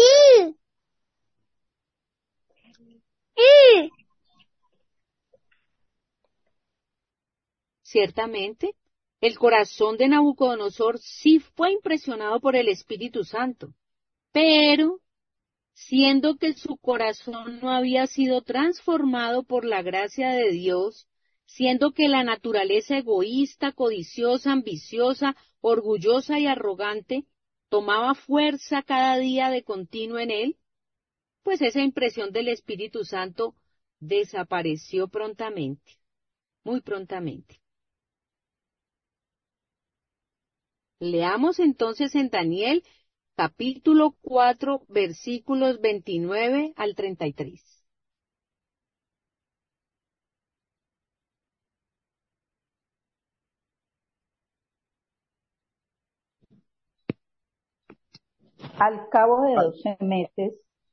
Ciertamente, el corazón de Nabucodonosor sí fue impresionado por el Espíritu Santo, pero siendo que su corazón no había sido transformado por la gracia de Dios, siendo que la naturaleza egoísta, codiciosa, ambiciosa, orgullosa y arrogante tomaba fuerza cada día de continuo en él, pues esa impresión del Espíritu Santo desapareció prontamente, muy prontamente. Leamos entonces en Daniel capítulo 4, versículos 29 al 33. Al cabo de 12 meses,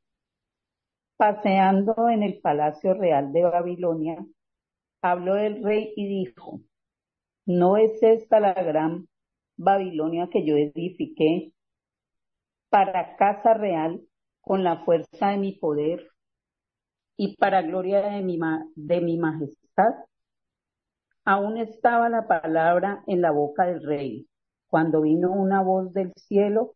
paseando en el palacio real de Babilonia, habló el rey y dijo: ¿No es esta la gran Babilonia que yo edifiqué para casa real con la fuerza de mi poder y para gloria de mi majestad? Aún estaba la palabra en la boca del rey, cuando vino una voz del cielo,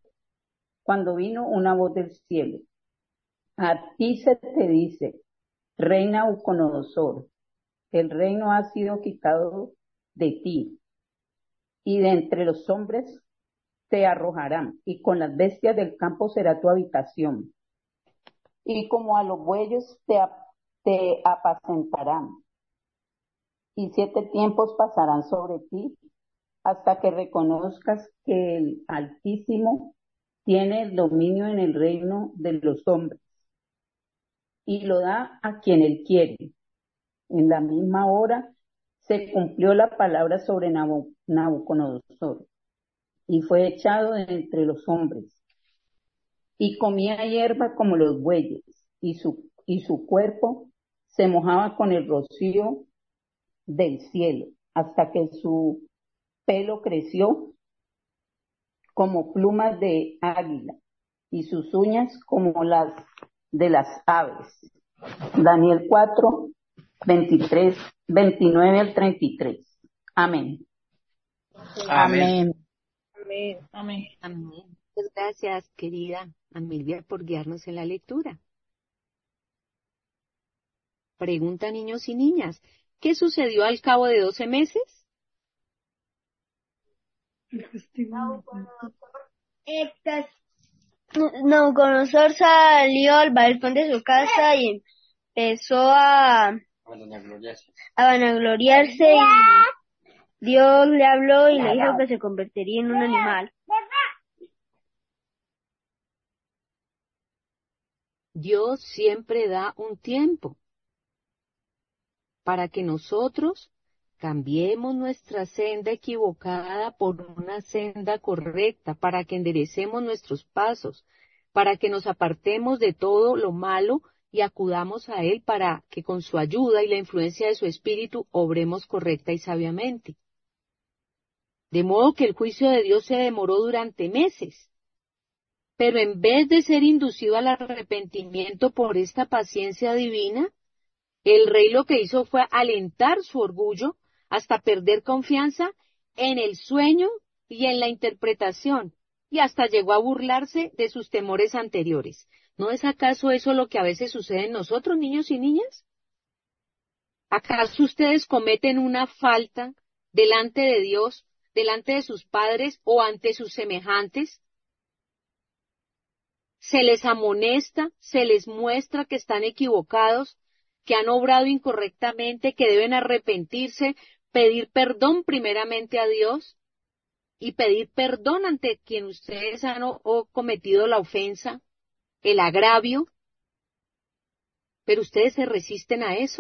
a ti se te dice, rey Nabucodonosor, el reino ha sido quitado de ti, y de entre los hombres te arrojarán, y con las bestias del campo será tu habitación, y como a los bueyes te apacentarán, y 7 tiempos pasarán sobre ti, hasta que reconozcas que el Altísimo tiene el dominio en el reino de los hombres, y lo da a quien él quiere. En la misma hora se cumplió la palabra sobre Nabucodonosor, y fue echado de entre los hombres, y comía hierba como los bueyes, y su cuerpo se mojaba con el rocío del cielo, hasta que su pelo creció como plumas de águila, y sus uñas como las de las aves. Daniel 4, 23, 29 al 33. Amén. Amén. Amén. Amén. Amén. Muchas gracias, querida Amelia, por guiarnos en la lectura. Pregunta, niños y niñas, ¿qué sucedió al cabo de 12 meses? Nabucodonosor salió al balcón de su casa y empezó a vanagloriarse, y Dios le habló y le dijo que se convertiría en un animal. Dios siempre da un tiempo para que nosotros cambiemos nuestra senda equivocada por una senda correcta, para que enderecemos nuestros pasos, para que nos apartemos de todo lo malo y acudamos a Él para que con su ayuda y la influencia de su Espíritu obremos correcta y sabiamente. De modo que el juicio de Dios se demoró durante meses. Pero en vez de ser inducido al arrepentimiento por esta paciencia divina, el rey lo que hizo fue alentar su orgullo hasta perder confianza en el sueño y en la interpretación, y hasta llegó a burlarse de sus temores anteriores. ¿No es acaso eso lo que a veces sucede en nosotros, niños y niñas? ¿Acaso ustedes cometen una falta delante de Dios, delante de sus padres o ante sus semejantes? Se les amonesta, se les muestra que están equivocados, que han obrado incorrectamente, que deben arrepentirse, pedir perdón primeramente a Dios y pedir perdón ante quien ustedes han cometido la ofensa, el agravio. Pero ustedes se resisten a eso.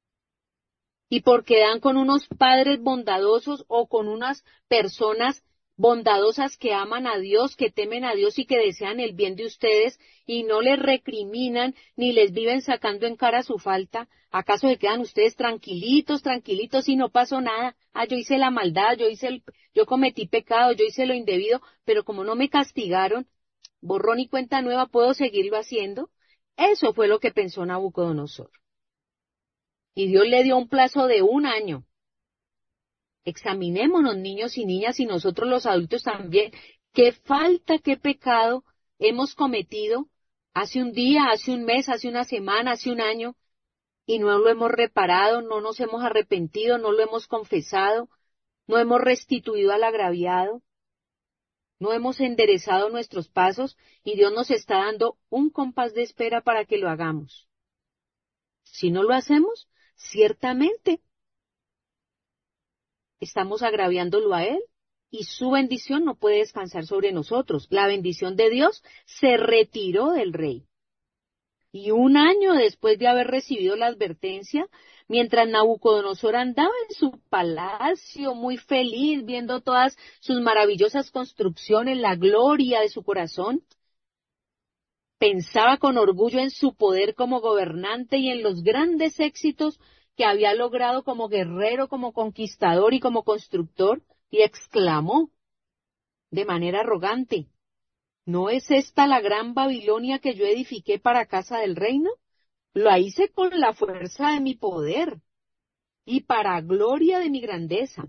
Y porque dan con unos padres bondadosos o con unas personas bondadosas que aman a Dios, que temen a Dios y que desean el bien de ustedes y no les recriminan ni les viven sacando en cara su falta? ¿Acaso se quedan ustedes tranquilitos, tranquilitos y no pasó nada? Ah, yo hice la maldad, yo cometí pecado, yo hice lo indebido, pero como no me castigaron, borrón y cuenta nueva, ¿puedo seguirlo haciendo? Eso fue lo que pensó Nabucodonosor. Y Dios le dio un plazo de 1 año. Examinémonos, niños y niñas, y nosotros los adultos también, qué falta, qué pecado hemos cometido hace un día, hace un mes, hace una semana, hace un año, y no lo hemos reparado, no nos hemos arrepentido, no lo hemos confesado, no hemos restituido al agraviado, no hemos enderezado nuestros pasos, y Dios nos está dando un compás de espera para que lo hagamos. Si no lo hacemos, ciertamente estamos agraviándolo a Él y su bendición no puede descansar sobre nosotros. La bendición de Dios se retiró del rey. Y 1 año después de haber recibido la advertencia, mientras Nabucodonosor andaba en su palacio muy feliz, viendo todas sus maravillosas construcciones, la gloria de su corazón, pensaba con orgullo en su poder como gobernante y en los grandes éxitos que había logrado como guerrero, como conquistador y como constructor, y exclamó de manera arrogante: ¿no es esta la gran Babilonia que yo edifiqué para casa del reino? La hice con la fuerza de mi poder y para gloria de mi grandeza.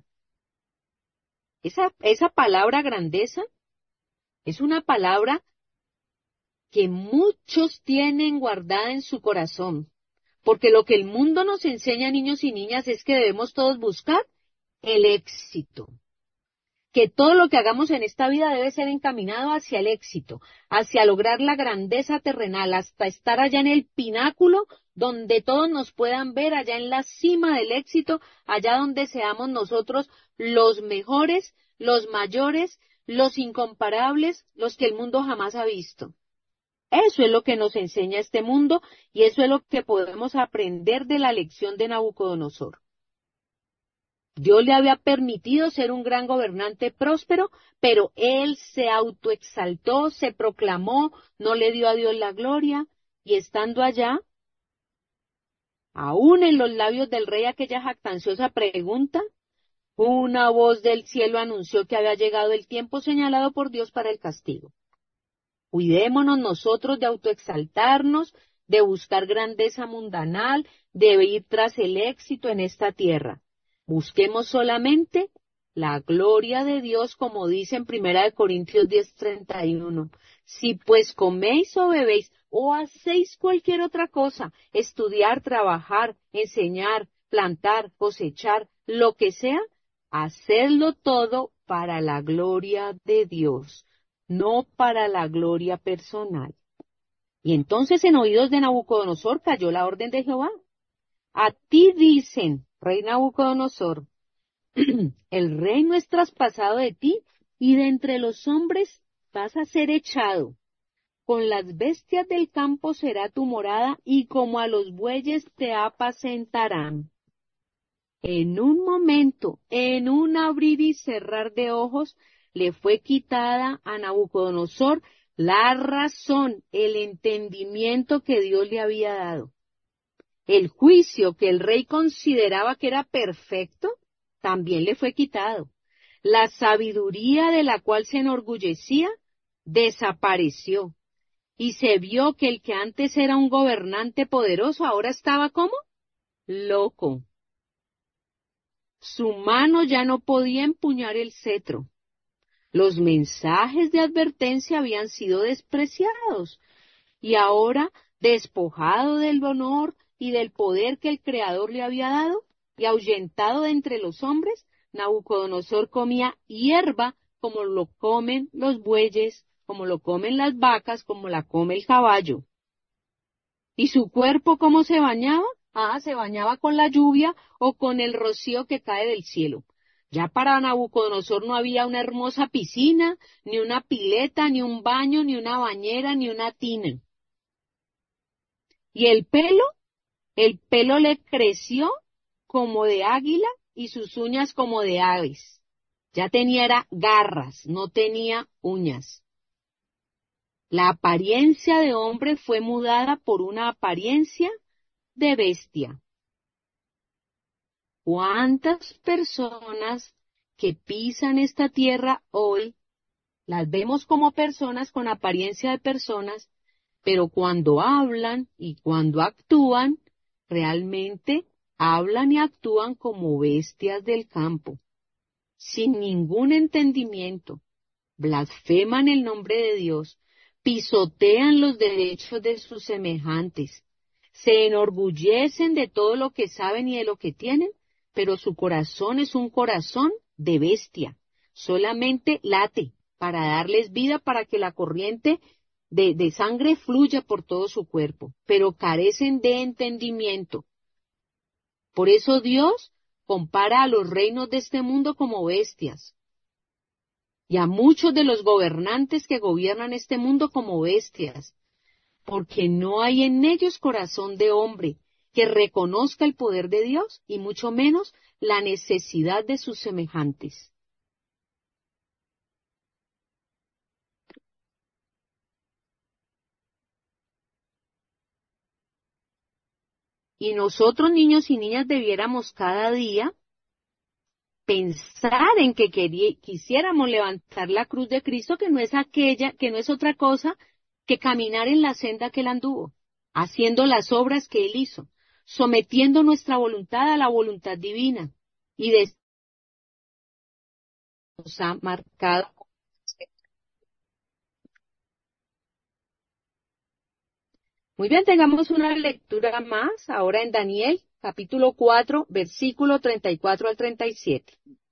Esa palabra grandeza es una palabra que muchos tienen guardada en su corazón, porque lo que el mundo nos enseña, niños y niñas, es que debemos todos buscar el éxito, que todo lo que hagamos en esta vida debe ser encaminado hacia el éxito, hacia lograr la grandeza terrenal, hasta estar allá en el pináculo donde todos nos puedan ver, allá en la cima del éxito, allá donde seamos nosotros los mejores, los mayores, los incomparables, los que el mundo jamás ha visto. Eso es lo que nos enseña este mundo y eso es lo que podemos aprender de la lección de Nabucodonosor. Dios le había permitido ser un gran gobernante próspero, pero él se autoexaltó, se proclamó, no le dio a Dios la gloria, y estando allá, aún en los labios del rey aquella jactanciosa pregunta, una voz del cielo anunció que había llegado el tiempo señalado por Dios para el castigo. Cuidémonos nosotros de autoexaltarnos, de buscar grandeza mundanal, de ir tras el éxito en esta tierra. Busquemos solamente la gloria de Dios, como dice en 1 Corintios 10:31. Si pues coméis o bebéis o hacéis cualquier otra cosa, estudiar, trabajar, enseñar, plantar, cosechar, lo que sea, hacedlo todo para la gloria de Dios, no para la gloria personal. Y entonces en oídos de Nabucodonosor cayó la orden de Jehová. A ti dicen, rey Nabucodonosor, el reino es traspasado de ti y de entre los hombres vas a ser echado. Con las bestias del campo será tu morada y como a los bueyes te apacentarán. En un momento, en un abrir y cerrar de ojos, le fue quitada a Nabucodonosor la razón, el entendimiento que Dios le había dado. El juicio que el rey consideraba que era perfecto, también le fue quitado. La sabiduría de la cual se enorgullecía, desapareció. Y se vio que el que antes era un gobernante poderoso, ahora estaba ¿cómo? Loco. Su mano ya no podía empuñar el cetro. Los mensajes de advertencia habían sido despreciados. Y ahora, despojado del honor y del poder que el Creador le había dado, y ahuyentado de entre los hombres, Nabucodonosor comía hierba como lo comen los bueyes, como lo comen las vacas, como la come el caballo. ¿Y su cuerpo cómo se bañaba? Se bañaba con la lluvia o con el rocío que cae del cielo. Ya para Nabucodonosor no había una hermosa piscina, ni una pileta, ni un baño, ni una bañera, ni una tina. Y el pelo le creció como de águila y sus uñas como de aves. Ya tenía era garras, no tenía uñas. La apariencia de hombre fue mudada por una apariencia de bestia. ¿Cuántas personas que pisan esta tierra hoy las vemos como personas con apariencia de personas, pero cuando hablan y cuando actúan, realmente hablan y actúan como bestias del campo, sin ningún entendimiento, blasfeman el nombre de Dios, pisotean los derechos de sus semejantes, se enorgullecen de todo lo que saben y de lo que tienen, pero su corazón es un corazón de bestia, solamente late para darles vida, para que la corriente de sangre fluya por todo su cuerpo, pero carecen de entendimiento. Por eso Dios compara a los reinos de este mundo como bestias, y a muchos de los gobernantes que gobiernan este mundo como bestias, porque no hay en ellos corazón de hombre que reconozca el poder de Dios y mucho menos la necesidad de sus semejantes. Y nosotros, niños y niñas, debiéramos cada día pensar en que quisiéramos levantar la cruz de Cristo, que no es aquella, que no es otra cosa que caminar en la senda que Él anduvo, haciendo las obras que Él hizo, sometiendo nuestra voluntad a la voluntad divina, y nos ha marcado. Muy bien, tengamos una lectura más, ahora en Daniel, capítulo 4, versículo 34 al 37.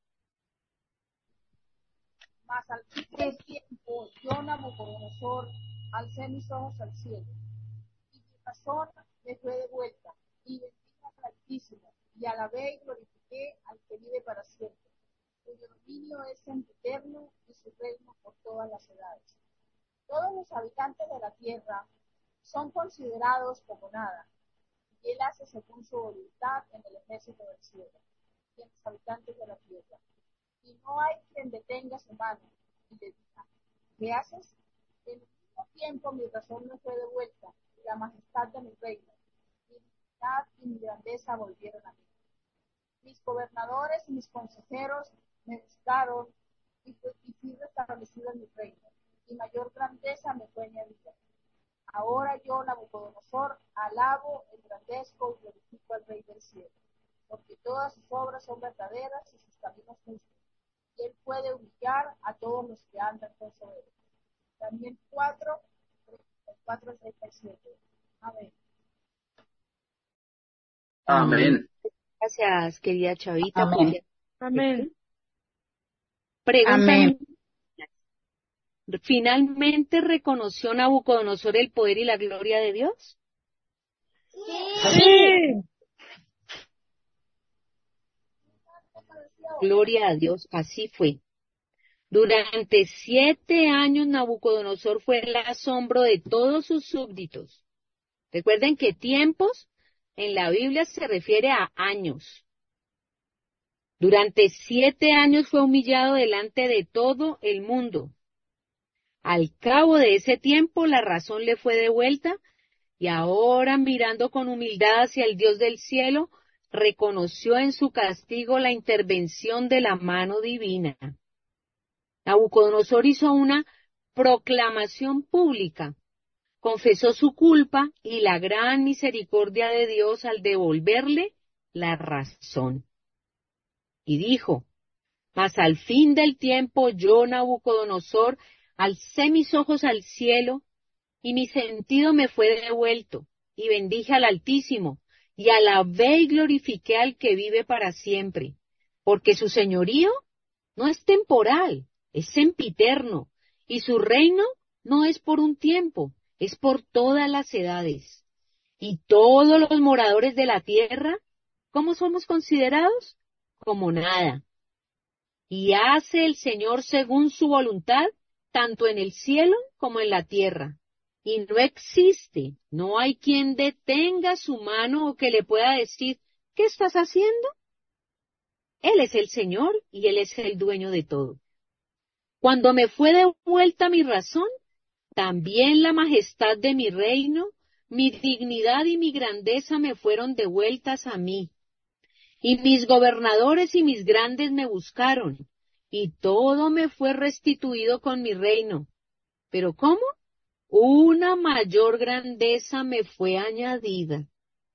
Mas al fin del tiempo, yo, Nabucodonosor, alcé mis ojos al cielo, y mi razón me fue devuelta, y bendije al Altísimo, y alabé y glorifiqué al que vive para siempre, cuyo dominio es sempiterno y su reino por todas las edades. Todos los habitantes de la tierra son considerados como nada, y él hace según su voluntad en el ejército del cielo, y en los habitantes de la tierra. Y no hay quien detenga su mano y le diga, ¿qué haces? En el mismo tiempo mi razón me fue devuelta, y la majestad de mi reino, mi dignidad y mi grandeza volvieron a mí. Mis gobernadores y mis consejeros me buscaron, y fui restablecido en mi reino, y mayor grandeza me fue añadida. Ahora yo, Nabucodonosor, alabo, engrandezco y glorifico al Rey del cielo, porque todas sus obras son verdaderas y sus caminos justos, y él puede humillar a todos los que andan con soberbia. Daniel 4, 34 al 37. Amén. Amén. Gracias, querida Chavita. Amén. Amén. Pregunta. Amén. ¿Finalmente reconoció Nabucodonosor el poder y la gloria de Dios? Sí. Gloria a Dios, así fue. Durante 7 años Nabucodonosor fue el asombro de todos sus súbditos. Recuerden que tiempos en la Biblia se refiere a años. Durante 7 años fue humillado delante de todo el mundo. Al cabo de ese tiempo la razón le fue devuelta y ahora, mirando con humildad hacia el Dios del cielo, reconoció en su castigo la intervención de la mano divina. Nabucodonosor hizo una proclamación pública, confesó su culpa y la gran misericordia de Dios al devolverle la razón. Y dijo, mas al fin del tiempo yo, Nabucodonosor, alcé mis ojos al cielo, y mi sentido me fue devuelto, y bendije al Altísimo, y alabé y glorifiqué al que vive para siempre, porque su señorío no es temporal, es sempiterno, y su reino no es por un tiempo, es por todas las edades. Y todos los moradores de la tierra, ¿cómo somos considerados? Como nada. Y hace el Señor según su voluntad, tanto en el cielo como en la tierra. Y no existe, no hay quien detenga su mano o que le pueda decir, ¿qué estás haciendo? Él es el Señor y Él es el dueño de todo. Cuando me fue devuelta mi razón, también la majestad de mi reino, mi dignidad y mi grandeza me fueron devueltas a mí. Y mis gobernadores y mis grandes me buscaron, y todo me fue restituido con mi reino. ¿Pero cómo? Una mayor grandeza me fue añadida.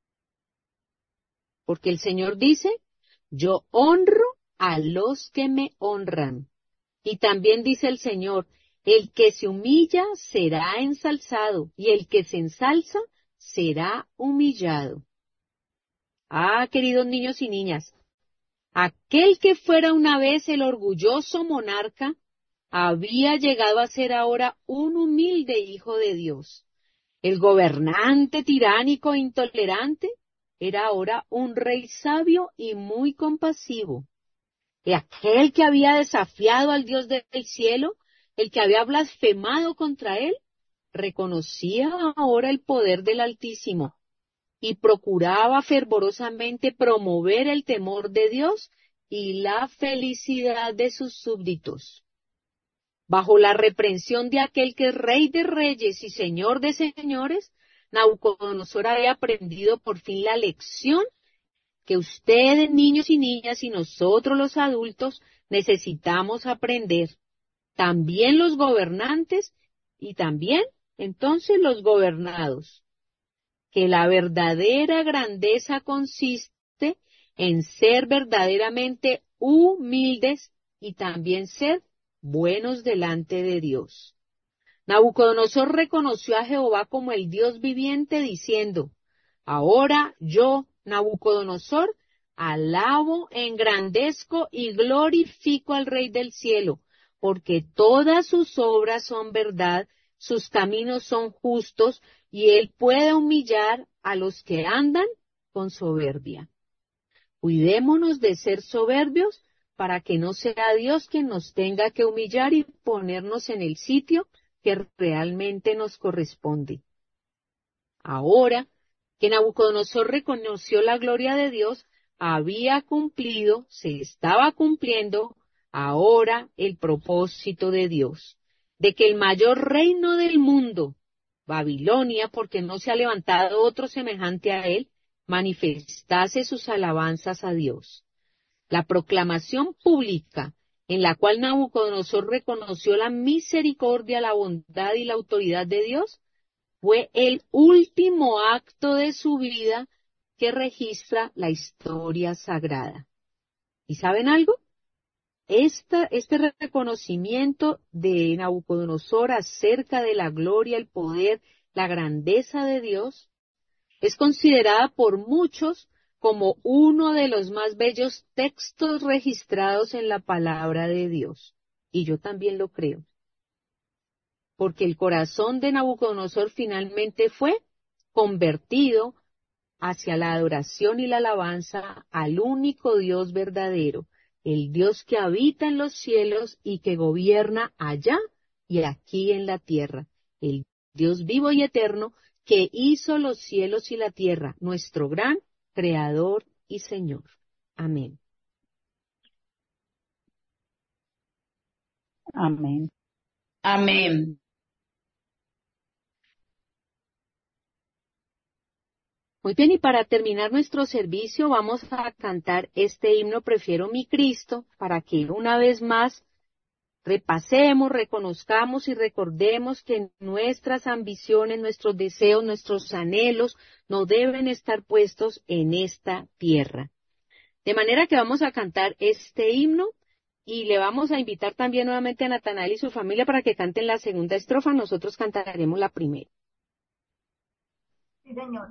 Porque el Señor dice, yo honro a los que me honran. Y también dice el Señor, el que se humilla será ensalzado, y el que se ensalza será humillado. Ah, queridos niños y niñas, aquel que fuera una vez el orgulloso monarca, había llegado a ser ahora un humilde hijo de Dios. El gobernante tiránico e intolerante era ahora un rey sabio y muy compasivo. Y aquel que había desafiado al Dios del cielo, el que había blasfemado contra él, reconocía ahora el poder del Altísimo y procuraba fervorosamente promover el temor de Dios y la felicidad de sus súbditos. Bajo la reprensión de aquel que es Rey de Reyes y Señor de Señores, Nabucodonosor había aprendido por fin la lección que ustedes, niños y niñas, y nosotros los adultos, necesitamos aprender. También los gobernantes y también, entonces, los gobernados. Que la verdadera grandeza consiste en ser verdaderamente humildes y también ser buenos delante de Dios. Nabucodonosor reconoció a Jehová como el Dios viviente, diciendo, ahora yo, Nabucodonosor, alabo, engrandezco y glorifico al Rey del cielo, porque todas sus obras son verdad, sus caminos son justos, y él puede humillar a los que andan con soberbia. Cuidémonos de ser soberbios para que no sea Dios quien nos tenga que humillar y ponernos en el sitio que realmente nos corresponde. Ahora que Nabucodonosor reconoció la gloria de Dios, había cumplido, se estaba cumpliendo ahora el propósito de Dios, de que el mayor reino del mundo, Babilonia, porque no se ha levantado otro semejante a él, manifestase sus alabanzas a Dios. La proclamación pública en la cual Nabucodonosor reconoció la misericordia, la bondad y la autoridad de Dios, fue el último acto de su vida que registra la historia sagrada. ¿Y saben algo? Este reconocimiento de Nabucodonosor acerca de la gloria, el poder, la grandeza de Dios, es considerada por muchos como uno de los más bellos textos registrados en la palabra de Dios. Y yo también lo creo. Porque el corazón de Nabucodonosor finalmente fue convertido hacia la adoración y la alabanza al único Dios verdadero, el Dios que habita en los cielos y que gobierna allá y aquí en la tierra, el Dios vivo y eterno que hizo los cielos y la tierra, nuestro gran Creador y Señor. Amén. Amén. Amén. Muy bien, y para terminar nuestro servicio vamos a cantar este himno Prefiero mi Cristo, para que una vez más repasemos, reconozcamos y recordemos que nuestras ambiciones, nuestros deseos, nuestros anhelos no deben estar puestos en esta tierra. De manera que vamos a cantar este himno y le vamos a invitar también nuevamente a Natanael y su familia para que canten la segunda estrofa, nosotros cantaremos la primera. Sí, señora.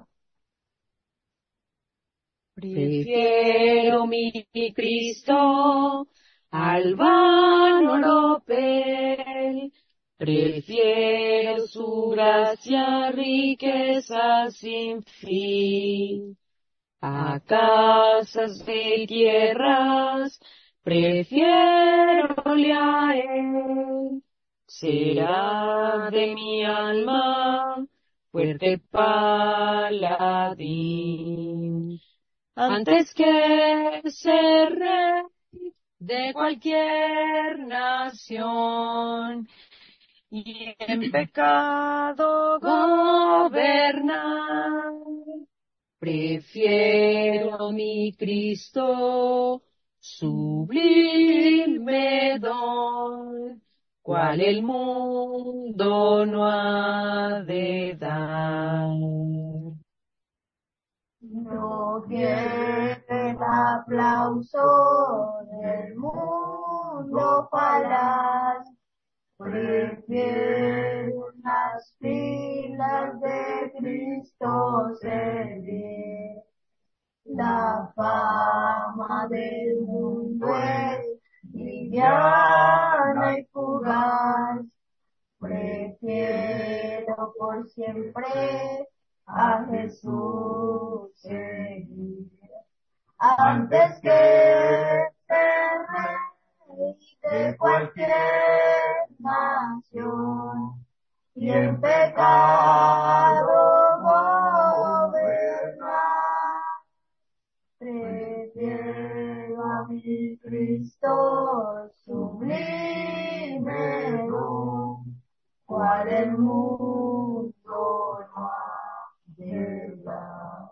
Prefiero mi Cristo al vano Opel, prefiero su gracia, riqueza sin fin, a casas de tierras, prefiérole a él, será de mi alma fuerte paladín. antes que ser rey de cualquier nación y en pecado gobernar. Prefiero mi Cristo sublime don, cual el mundo no ha de dar. No quiere el aplauso del mundo falaz, prefiero las filas de Cristo servir. La fama del mundo es liviana y fugaz, prefiero por siempre a Jesús seguir. Antes que ser rey de cualquier nación y en pecado gobernar, prefiero a mi Cristo sublime don, cual el mundo no ha de dar.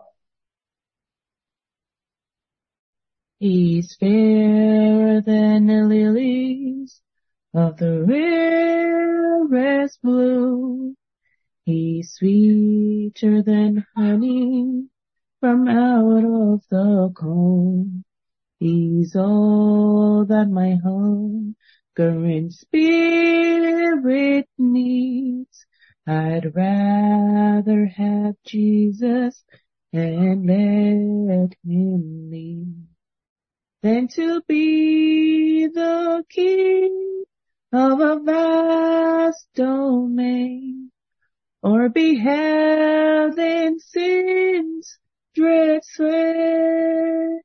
He's fairer than the lilies of the rarest blue. He's sweeter than honey from out of the comb. He's all that my hungering spirit needs. I'd rather have Jesus and let him lead than to be the king of a vast domain, or be held in sin's dread sway.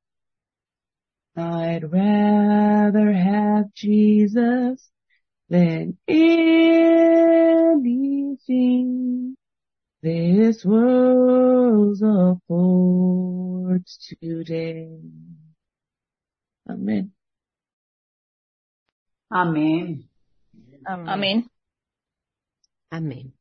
I'd rather have Jesus than anything this world affords today. Amén. Amén. Amén. Amén.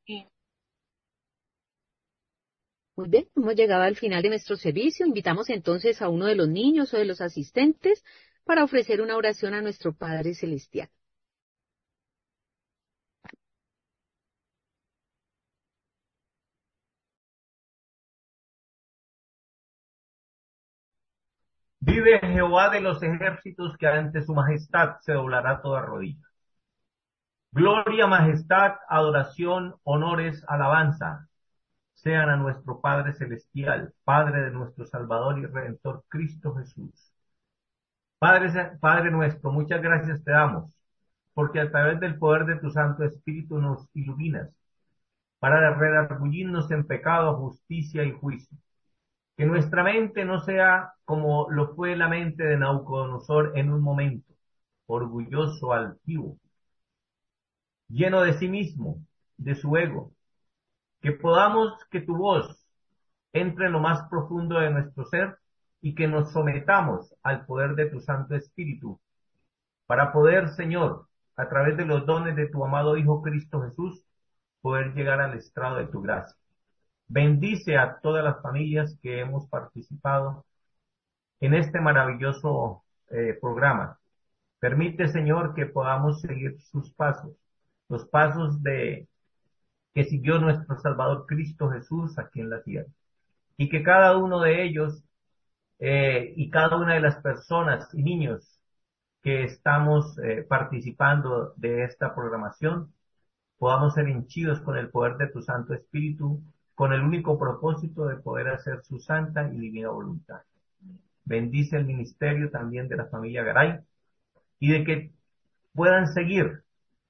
Muy bien, hemos llegado al final de nuestro servicio. Invitamos entonces a uno de los niños o de los asistentes para ofrecer una oración a nuestro Padre Celestial. Vive Jehová de los ejércitos, que ante su majestad se doblará toda rodilla. Gloria, majestad, adoración, honores, alabanza sean a nuestro Padre Celestial, Padre de nuestro Salvador y Redentor Cristo Jesús. Padre nuestro, muchas gracias te damos, porque a través del poder de tu Santo Espíritu nos iluminas para redarguirnos en pecado, justicia y juicio. Que nuestra mente no sea como lo fue la mente de Nabucodonosor en un momento, orgulloso, altivo, lleno de sí mismo, de su ego. Que podamos que tu voz entre en lo más profundo de nuestro ser y que nos sometamos al poder de tu Santo Espíritu para poder, Señor, a través de los dones de tu amado Hijo Cristo Jesús, poder llegar al estrado de tu gracia. Bendice a todas las familias que hemos participado en este maravilloso programa. Permite, Señor, que podamos seguir sus pasos, los pasos que siguió nuestro Salvador Cristo Jesús aquí en la tierra. Y que cada uno de ellos y cada una de las personas y niños que estamos participando de esta programación, podamos ser henchidos con el poder de tu Santo Espíritu, con el único propósito de poder hacer su santa y divina voluntad. Bendice el ministerio también de la familia Garay y de que puedan seguir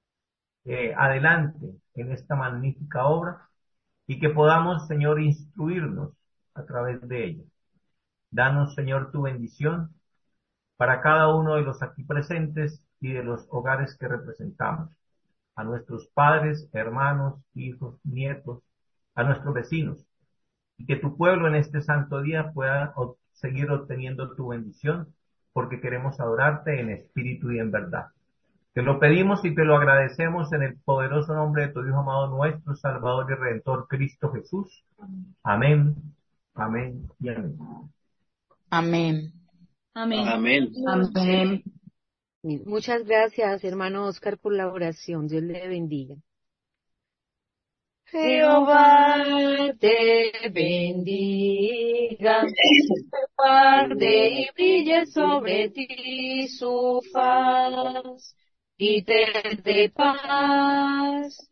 adelante en esta magnífica obra y que podamos, Señor, instruirnos a través de ella. Danos, Señor, tu bendición para cada uno de los aquí presentes y de los hogares que representamos, a nuestros padres, hermanos, hijos, nietos, a nuestros vecinos. y que tu pueblo en este santo día pueda seguir obteniendo tu bendición, porque queremos adorarte en espíritu y en verdad. Te lo pedimos y te lo agradecemos en el poderoso nombre de tu Hijo amado, nuestro Salvador y Redentor, Cristo Jesús. Amén, amén y amén. Amén. Amén. Amén. Amén. Muchas gracias, hermano Oscar, por la oración. Dios le bendiga. Jehová te bendiga, te guarde y brille sobre ti su faz, y te dé paz,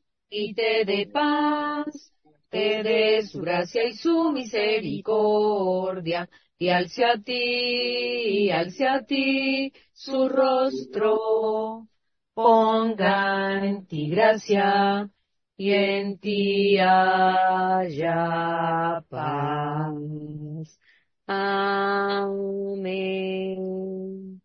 te dé su gracia y su misericordia, y alce a ti su rostro, ponga en ti gracia, y en ti haya paz. Amén.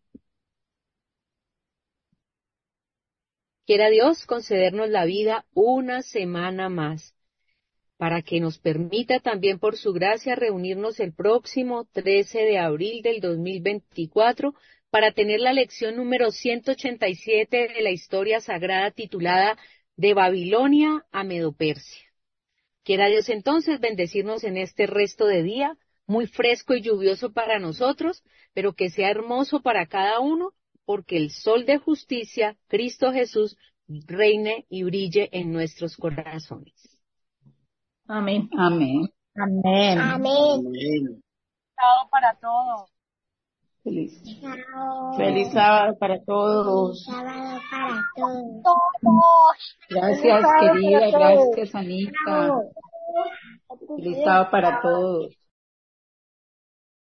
Quiera Dios concedernos la vida una semana más, para que nos permita también por su gracia reunirnos el próximo 13 de abril del 2024 para tener la lección número 187 de la historia sagrada titulada De Babilonia a Medopersia. Quiera Dios entonces bendecirnos en este resto de día, muy fresco y lluvioso para nosotros, pero que sea hermoso para cada uno, porque el sol de justicia, Cristo Jesús, reine y brille en nuestros corazones. Amén. Amén. Amén. Amén. Sábado para todos. Feliz. Chao. Feliz sábado para todos. Sábado para todos. Gracias, querida. Gracias, Anita. Feliz sábado para todos.